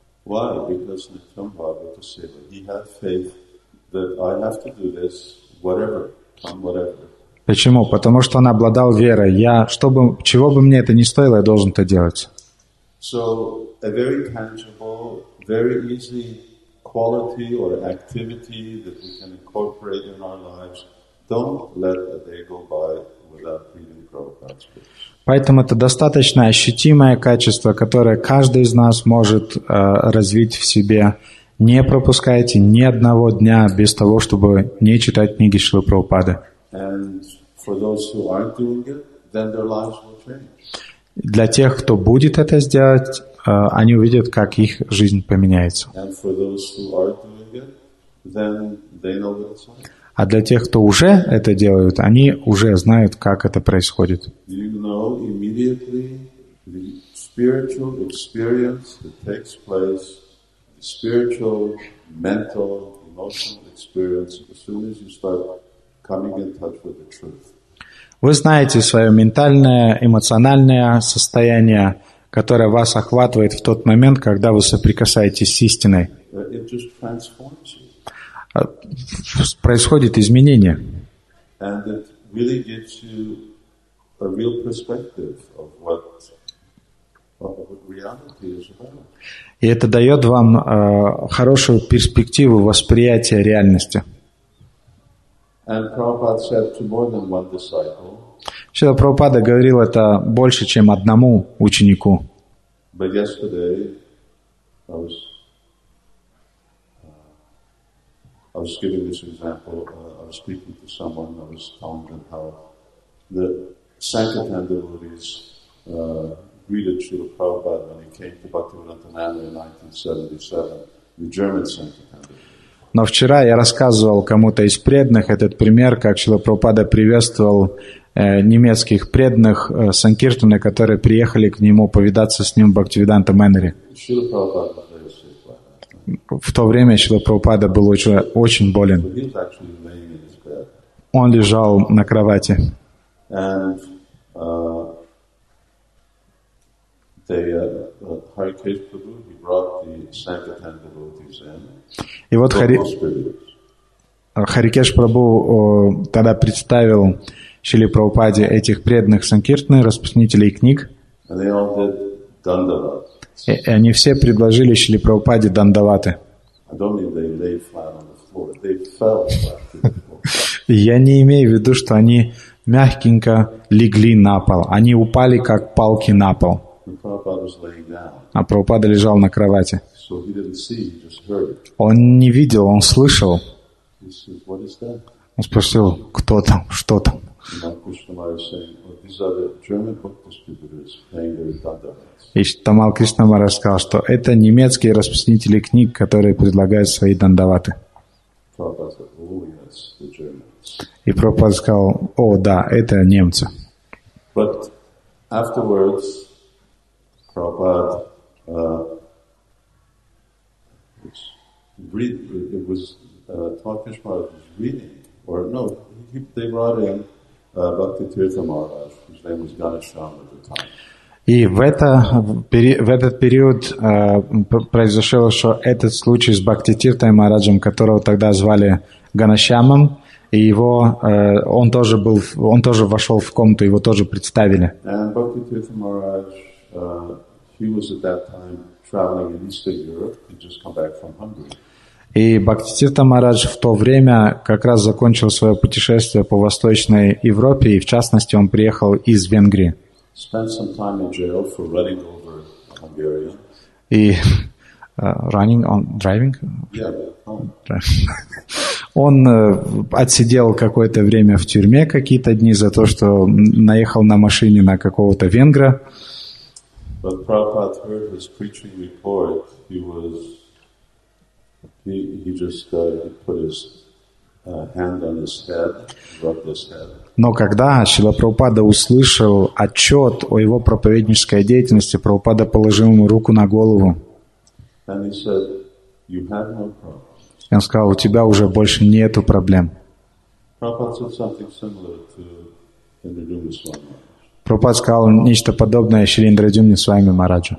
Почему? Потому что он обладал верой. Чего бы мне это ни стоило, я должен это делать. Quality or activity that we can incorporate in our lives. Don't let a day go by without reading Prabhupada's books. Поэтому это достаточно ощутимое качество, которое каждый из нас может развить в себе. Не пропускайте ни одного дня без того, чтобы не читать книги Шрилы Прабхупады. Для тех, кто будет это сделать, они увидят, как их жизнь поменяется. А для тех, кто уже это делают, они уже знают, как это происходит. Вы знаете свое ментальное, эмоциональное состояние, которое вас охватывает в тот момент, когда вы соприкасаетесь с истиной. Происходит изменение. И это дает вам хорошую перспективу восприятия реальности. Шрила Прабхупада говорил это больше, чем одному ученику. I was giving this example. I was speaking to someone. I was telling them how the Sankirtan devotees greeted Srila Prabhupada when he came to Bhaktivedanta Manor in 1977. The German Sankirtan devotees. Но вчера я рассказывал кому-то из преданных этот пример, как Шрила Прабхупада приветствовал немецких преданных Санкиртаны, которые приехали к нему повидаться с ним в Бхактивиданта Мэноре. В то время Шрила Прабхупада был очень болен. Он лежал на кровати. И вот Харикеш Прабху тогда представил Шриле Прабхупаде этих преданных Санкиртаны, распространителей книг. И они все предложили Шриле Прабхупаде дандаваты. Я не имею в виду, что они мягкенько легли на пол. Они упали, как палки на пол. А Прабхупада лежал на кровати. Он не видел, он слышал. Он спросил, кто там, что там. И Тамал Кришна Махарадж сказал, что это немецкие распространители книг, которые предлагают свои дандаваты. И Прабхупада сказал, о, да, это немцы. И в этот период произошел еще этот случай с Бхактитиртой Махараджем, которого тогда звали Ганашьямом, И его, он тоже вошел в комнату, его тоже представили. And Bhaktitirtha Maharaj, he was at that time traveling in Eastern Europe. He'd just come back from Hungary. И Бхактитиртха Махарадж в то время как раз закончил свое путешествие по Восточной Европе, и в частности он приехал из Венгрии. Spent some time in jail for running over Hungarian. И driving? Yeah, Он отсидел какое-то время в тюрьме, какие-то дни, за то, что наехал на машине на какого-то венгра. But Prabhupada heard his preaching report. He just put his hand on his head, rubbed his head. Но когда Шрила Прабхупада услышал отчет о его проповеднической деятельности, Прабхупада положил ему руку на голову. And he said, "You have no problem." И он сказал, у тебя уже больше нету проблем. Прабхупада сказал нечто подобное Шри Индрадюмни Свами Махараджу.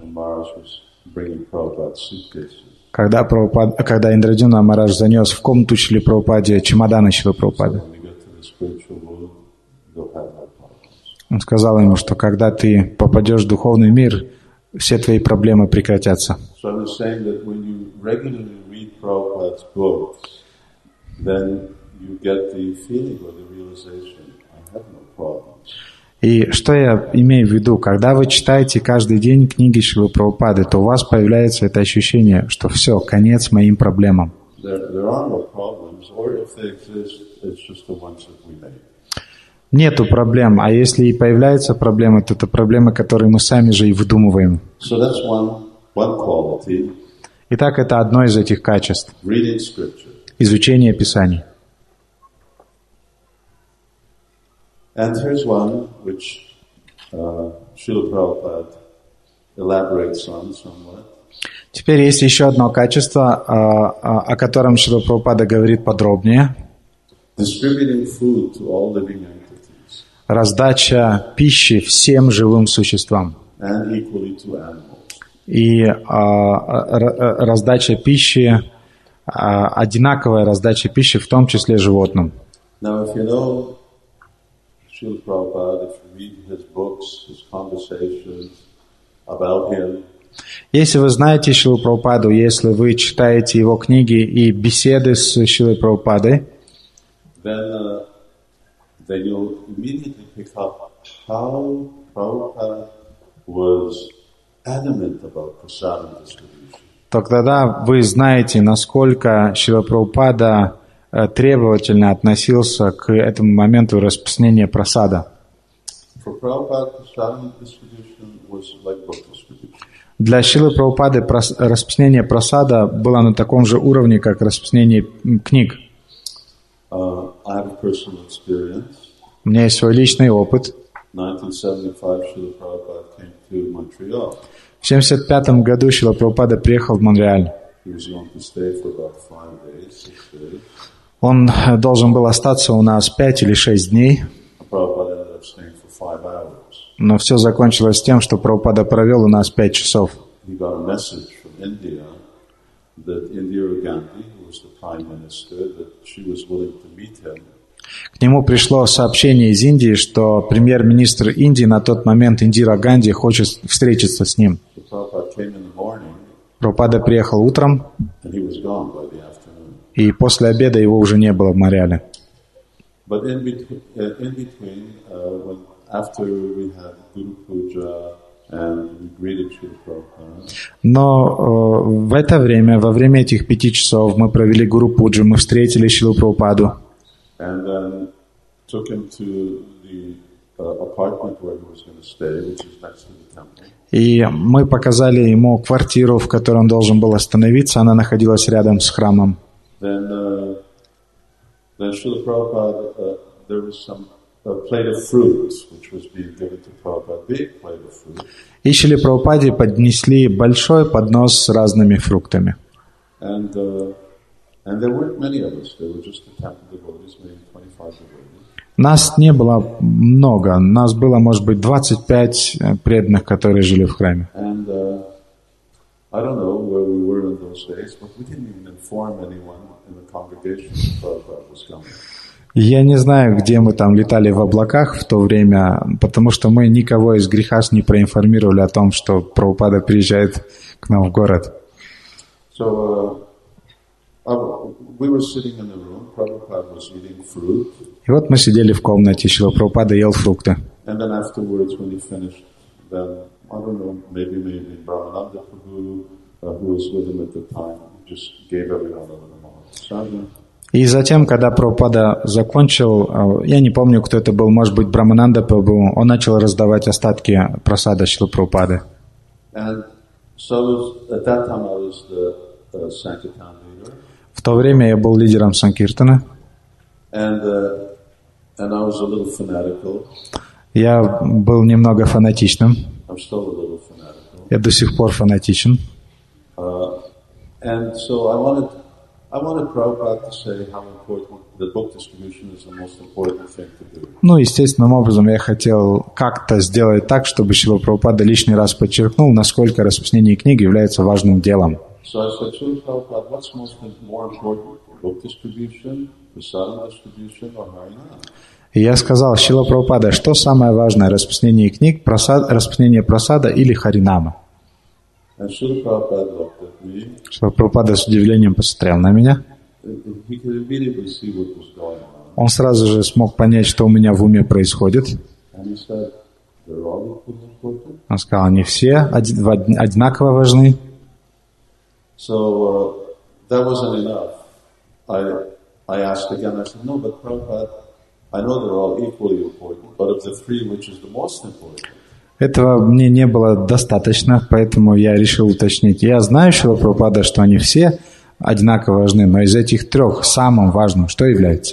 Когда Индрадюмна Махарадж занес в комнату Шрили Прабхупаде чемоданы Шрилы Прабхупады, он сказал ему, что когда ты попадешь в духовный мир, все твои проблемы прекратятся. Prabhupada's books, then you get the feeling or the realization, I have no problems. И что я имею в виду? Когда вы читаете каждый день книги Шрилы Прабхупады, то у вас появляется это ощущение, что все, конец моим проблемам. Нету проблем, а если и появляются проблемы, то это проблемы, которые мы сами же и выдумываем. So that's one quality. Итак, это одно из этих качеств. Изучение Писаний. And here's one which Srila Prabhupada elaborates on somewhat. Теперь есть еще одно качество, о котором Шрила Прабхупада говорит подробнее. Distributing food to all living entities. Раздача пищи всем живым существам. And equally to animals. И раздача пищи, одинаковая раздача пищи, в том числе животным. Now, if you know Srila Prabhupada, if you read his books, his conversations about him, если вы знаете Шрилу Прабхупаду, если вы читаете его книги и беседы с Шрилой Прабхупадой, then you'll immediately pick up how Prabhupada was adamant about prasadam distribution. То тогда вы знаете, насколько Шрила Прабхупада требовательно относился к этому моменту распространения прасада. Для Шрилы Прабхупады распространение прасада было на таком же уровне, как распространение книг. У меня есть свой личный опыт. В 1975 году Шрила Прабхупада приехал в Монреаль. Он должен был остаться у нас 5 или 6 дней. Но все закончилось тем, что Прабхупада провел у нас 5 часов. К нему пришло сообщение из Индии, что премьер-министр Индии на тот момент Индира Ганди хочет встретиться с ним. Прабхупада приехал утром, и после обеда его уже не было в Монреале. Но в это время, во время этих 5 часов, мы провели Гуру Пуджу, мы встретили Шрилу Прабхупаду. И мы показали ему квартиру, в которой он должен был остановиться. Она находилась рядом с храмом. И Шриле Прабхупаде поднесли большой поднос с разными фруктами. Нас не было много. Нас было, может быть, 25 преданных, которые жили в храме. Я не знаю, где мы там летали в облаках в то время, потому что мы никого из Грихас не проинформировали о том, что Прабхупада приезжает к нам в город. И вот мы сидели в комнате, Шрила Прабхупада ел фрукты. И затем, когда Прабхупада закончил, я не помню, кто это был, может быть, Брамананда Прабху, он начал раздавать остатки прасада Шрилы Прабхупады. В то время я был лидером Санкиртана. Я был немного фанатичным. Я до сих пор фанатичен. Ну, естественным образом я хотел как-то сделать так, чтобы Шрила Прабхупада лишний раз подчеркнул, насколько распространение книг является важным делом. И я сказал, Шрила Прабхупада, что самое важное, распространение книг, распространение прасада или харинама? Шрила Прабхупада с удивлением посмотрел на меня. Он сразу же смог понять, что у меня в уме происходит. Он сказал, они все одинаково важны. Этого мне не было достаточно, поэтому я решил уточнить. Я знаю, Шрила Прабхупада, что они все одинаково важны, но из этих трех самым важным что является?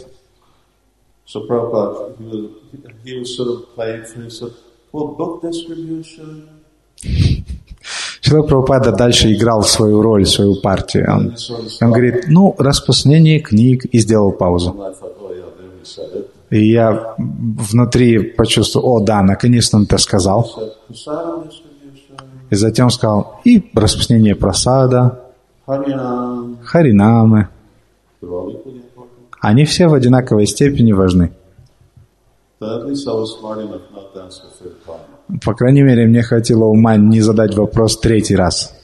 Шрила Прабхупада дальше играл свою роль, свою партию. Он говорит, распространение книг, и сделал паузу. И я внутри почувствовал, да, наконец-то он это сказал. И затем сказал, и распространение прасада, харинамы. Они все в одинаковой степени важны. По крайней мере, мне хватило ума не задать вопрос третий раз.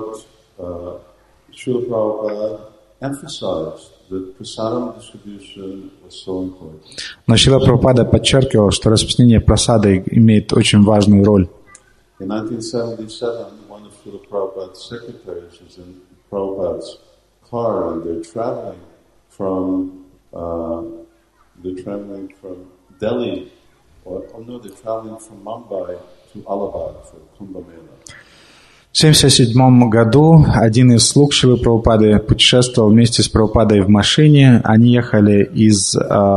Но Шрила Прабхупада подчеркивал, что распространение прасада имеет очень важную роль. В 1977 one of Srila Prabhupada's secretaries is in Prabhupada's car, and they're traveling from Delhi, they're traveling from Mumbai to Allahabad for Kumbh Mela. В 1977 году один из слуг Шрилы Прабхупады путешествовал вместе с Прабхупадой в машине. Они ехали из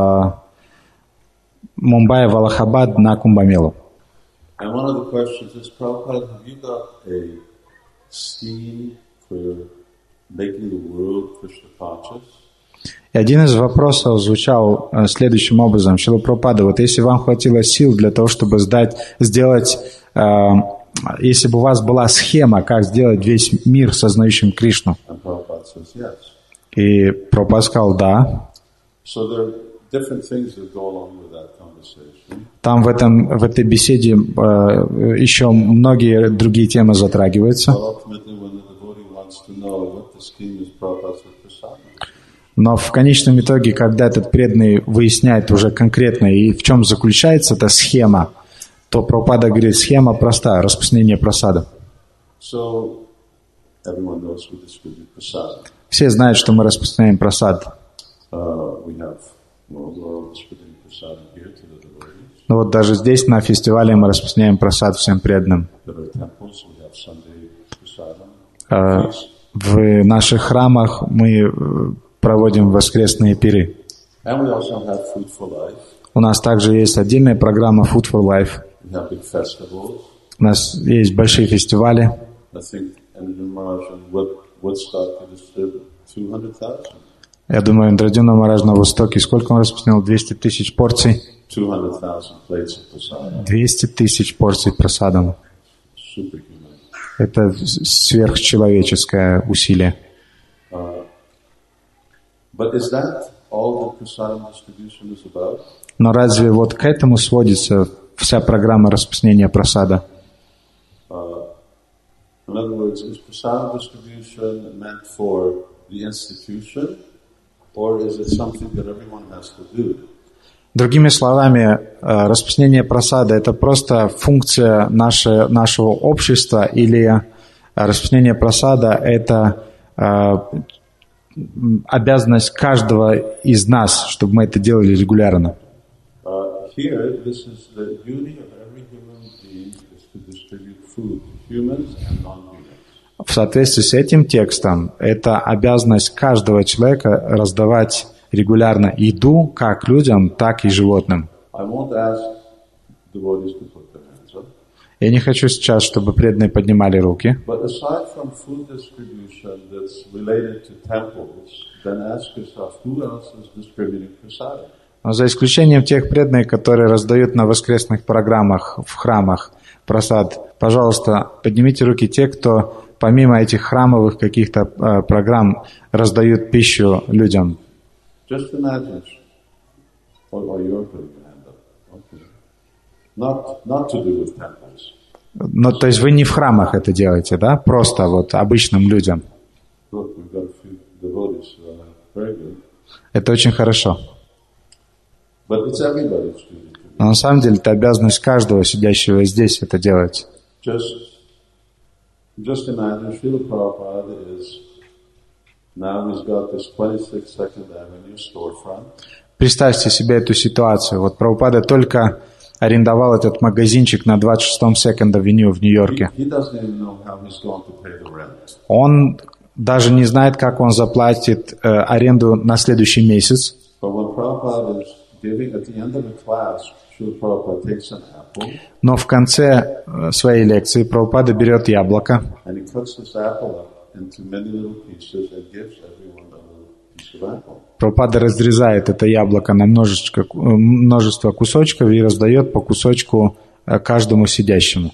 Мумбаи в Аллахабад на Кумбамелу. И один из вопросов звучал следующим образом. Шрила Прабхупада, вот если вам хватило сил для того, чтобы сделать... Если бы у вас была схема, как сделать весь мир сознающим Кришну. И Прабхупада сказал, да. Там в этой беседе еще многие другие темы затрагиваются. Но в конечном итоге, когда этот преданный выясняет уже конкретно, и в чем заключается эта схема, то Прабхупада говорит, схема проста, распространение прасада. Все знают, что мы распространяем прасад. Но вот даже здесь, на фестивале, мы распространяем прасад всем преданным. В наших храмах мы проводим воскресные пиры. У нас также есть отдельная программа Food for Life. У нас есть большие фестивали. Я думаю, Индрадюна Махарадж на Востоке, сколько он распространил? 200 тысяч порций? 200 тысяч порций прасадом. Это Но разве вот к этому сводится вся программа распространения прасада? In other words, is prasad distribution meant for the institution, or is it something that everyone has to do? Другими словами, распространение прасада – это просто функция нашего общества, или распространение прасада – это обязанность каждого из нас, чтобы мы это делали регулярно. Here, this is the duty of every human being is to distribute food to humans and non-humans. В соответствии с этим текстом, это обязанность каждого человека раздавать регулярно еду как людям, так и животным. Я не хочу сейчас, чтобы преданные поднимали руки. Но за исключением тех преданных, которые раздают на воскресных программах в храмах прасад, пожалуйста, поднимите руки те, кто помимо этих храмовых каких-то программ раздают пищу людям. Just imagine, or you're putting your hand up. Okay. Not to do with temples. Но, то есть вы не в храмах это делаете, да? Просто вот обычным людям. Look, we've got a few devotees. Very good. Это очень хорошо. But it's everybody's duty. Но на самом деле это обязанность каждого сидящего здесь это делать. Just imagine, Srila Prabhupada is now he's got this 26th Avenue storefront. Представьте себе эту ситуацию. Вот Прабхупада только арендовал этот магазинчик на 26-м Second Avenue в Нью-Йорке. Он даже не знает, как он заплатит аренду на следующий месяц. Но в конце своей лекции Прабхупада берет яблоко, Прабхупада разрезает это яблоко на множество кусочков и раздает по кусочку каждому сидящему.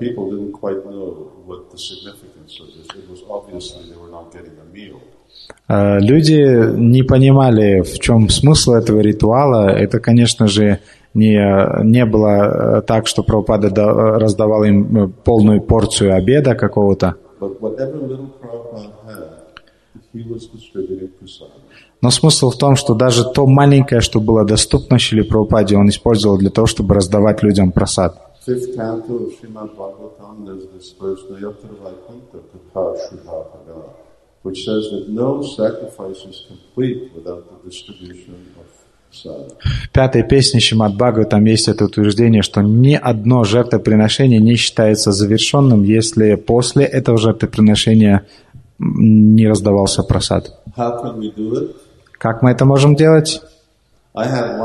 Люди не понимали, в чем смысл этого ритуала. Это, конечно же, не было так, что Прабхупада раздавал им полную порцию обеда какого-то. Но смысл в том, что даже то маленькое, что было доступно Шриле Прабхупаде, он использовал для того, чтобы раздавать людям прасад. В пятой песне Шримад Бхагаватам есть это утверждение, что ни одно жертвоприношение не считается завершенным, если после этого жертвоприношения не раздавался прасад. Как мы это можем делать? У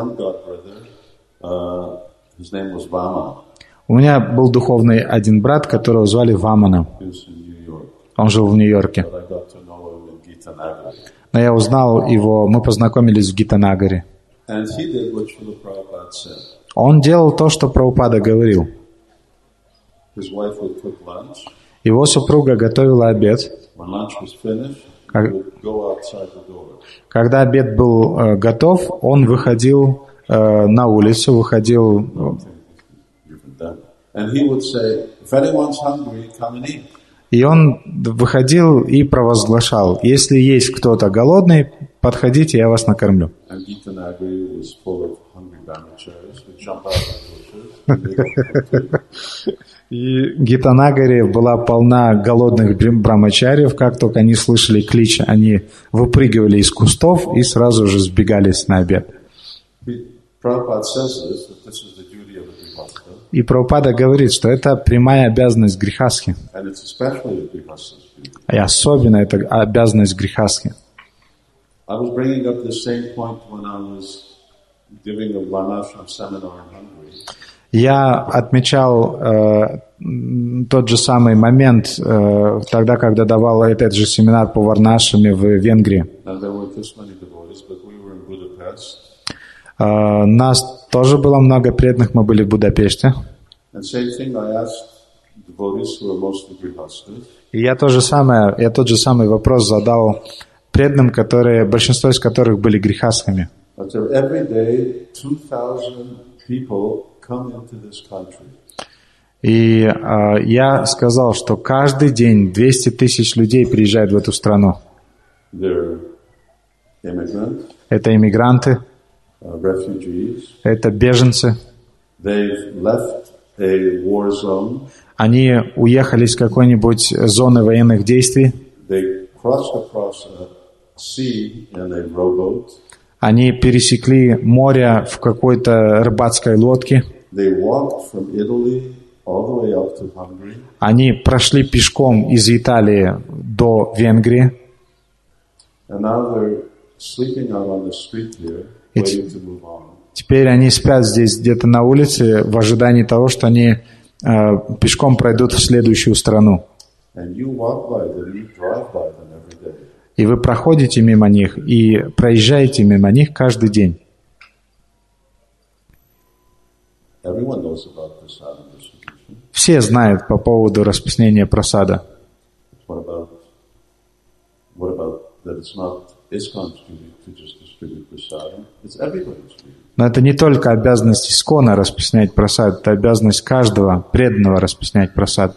меня был духовный один брат, которого звали Вамана. Он жил в Нью-Йорке. Но я узнал его, мы познакомились в Гитанагаре. Он делал то, что Прабхупада говорил. Его супруга готовила обед. Когда обед был готов, он выходил на улицу, и он выходил и провозглашал: если есть кто-то голодный, подходите, я вас накормлю. И Гитанагари была полна голодных брамачарьев. Как только они слышали клич, они выпрыгивали из кустов и сразу же сбегались на обед. И Прабхупада говорит, что это прямая обязанность грихастхи. И особенно это обязанность грихастхи. Я отмечал тот же самый момент тогда, когда давал этот же семинар по варнашаме в Венгрии. Нас тоже было много преданных, мы были в Будапеште. И я тот же самый вопрос задал преданным, большинство из которых были грехастхами. И я сказал, что каждый день 200 тысяч людей приезжают в эту страну. Это иммигранты, это беженцы. Они уехали из какой-нибудь зоны военных действий. Они пересекли море в какой-то рыбацкой лодке. Они прошли пешком из Италии до Венгрии. И теперь они спят здесь где-то на улице в ожидании того, что они пешком пройдут в следующую страну. И вы проходите мимо них и проезжаете мимо них каждый день. Все знают по поводу распределения прасада. Но это не только обязанность Искона распространять прасад, это обязанность каждого преданного распространять прасад.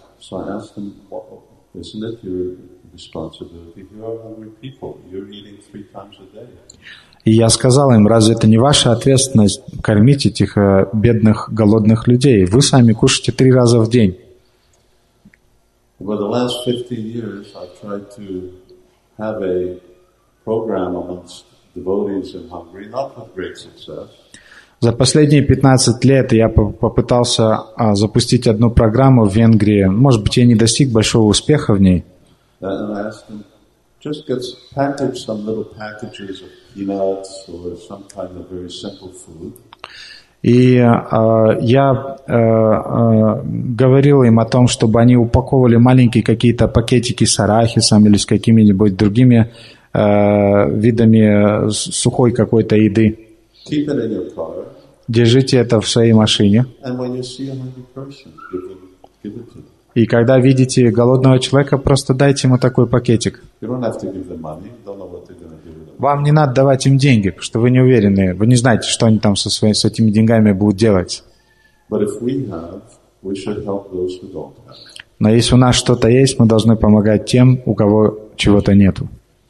И я сказал им, разве это не ваша ответственность кормить этих бедных, голодных людей? Вы сами кушаете 3 раза в день. За последние 15 лет я попытался запустить одну программу в Венгрии. Может быть, я не достиг большого успеха в ней. И я говорил им о том, чтобы они упаковывали маленькие какие-то пакетики с арахисом или с какими-нибудь другими видами сухой какой-то еды. Держите это в своей машине. И когда видите голодного человека, просто дайте ему такой пакетик. Вам не надо давать им деньги, потому что вы не уверены, вы не знаете, что они там с этими деньгами будут делать. Но если у нас что-то есть, мы должны помогать тем, у кого чего-то нету.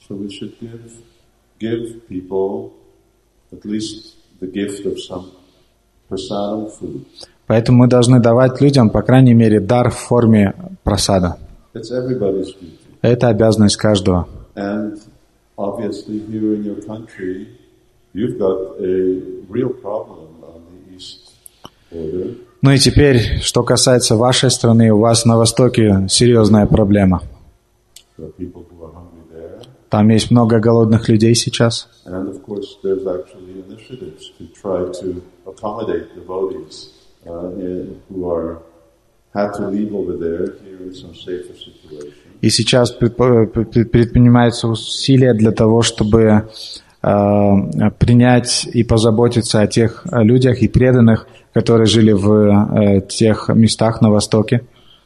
Поэтому мы должны давать людям, по крайней мере, дар в форме прасада. Это обязанность каждого. Ну и теперь, что касается вашей страны, у вас на Востоке серьезная проблема. Там есть много голодных людей сейчас. И сейчас предпринимаются усилия для того, чтобы принять и позаботиться о тех людях и преданных, которые жили в тех местах на Востоке.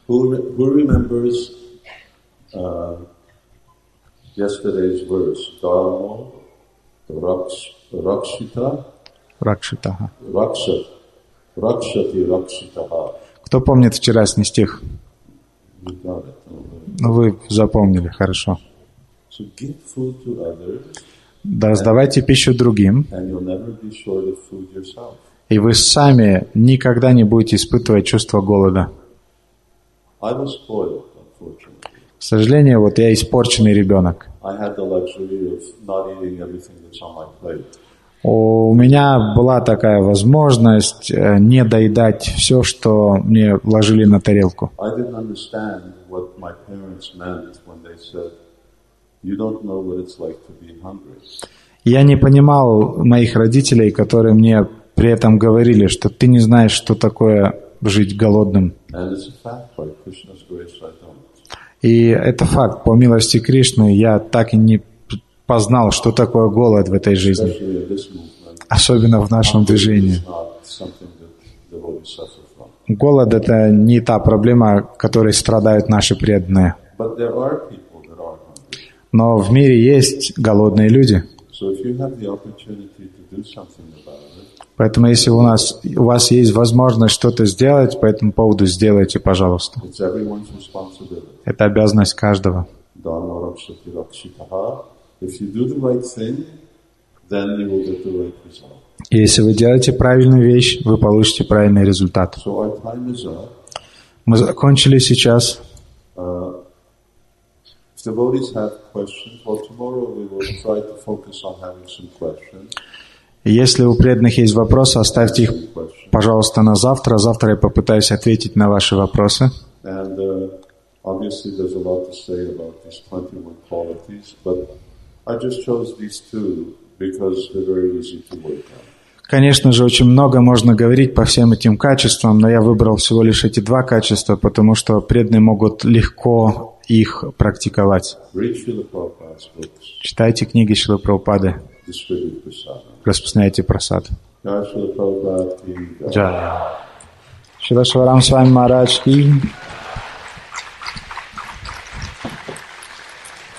Кто помнит вчерашний стих? Ну, вы запомнили, хорошо. Да, раздавайте пищу другим, и вы сами никогда не будете испытывать чувство голода. К сожалению, вот я испорченный ребенок. У меня была такая возможность не доедать все, что мне вложили на тарелку. Я не понимал моих родителей, которые мне при этом говорили, что ты не знаешь, что такое жить голодным. И это факт. По милости Кришны я так и не познал, что такое голод в этой жизни. Особенно в нашем движении. Голод — это не та проблема, которой страдают наши преданные. Но в мире есть голодные люди. Поэтому если у вас есть возможность что-то сделать по этому поводу, сделайте, пожалуйста. Это обязанность каждого. И если вы делаете правильную вещь, вы получите правильный результат. Мы закончили сейчас. Если у преданных есть вопросы, оставьте их, пожалуйста, на завтра. Завтра я попытаюсь ответить на ваши вопросы. Конечно же, очень много можно говорить по всем этим качествам, но я выбрал всего лишь эти 2 качества, потому что преданные могут легко их практиковать. Читайте книги Шрилы Прабхупады. Распространяйте прасад. Джай. Шрила Шиварам Свами Махарадж ки.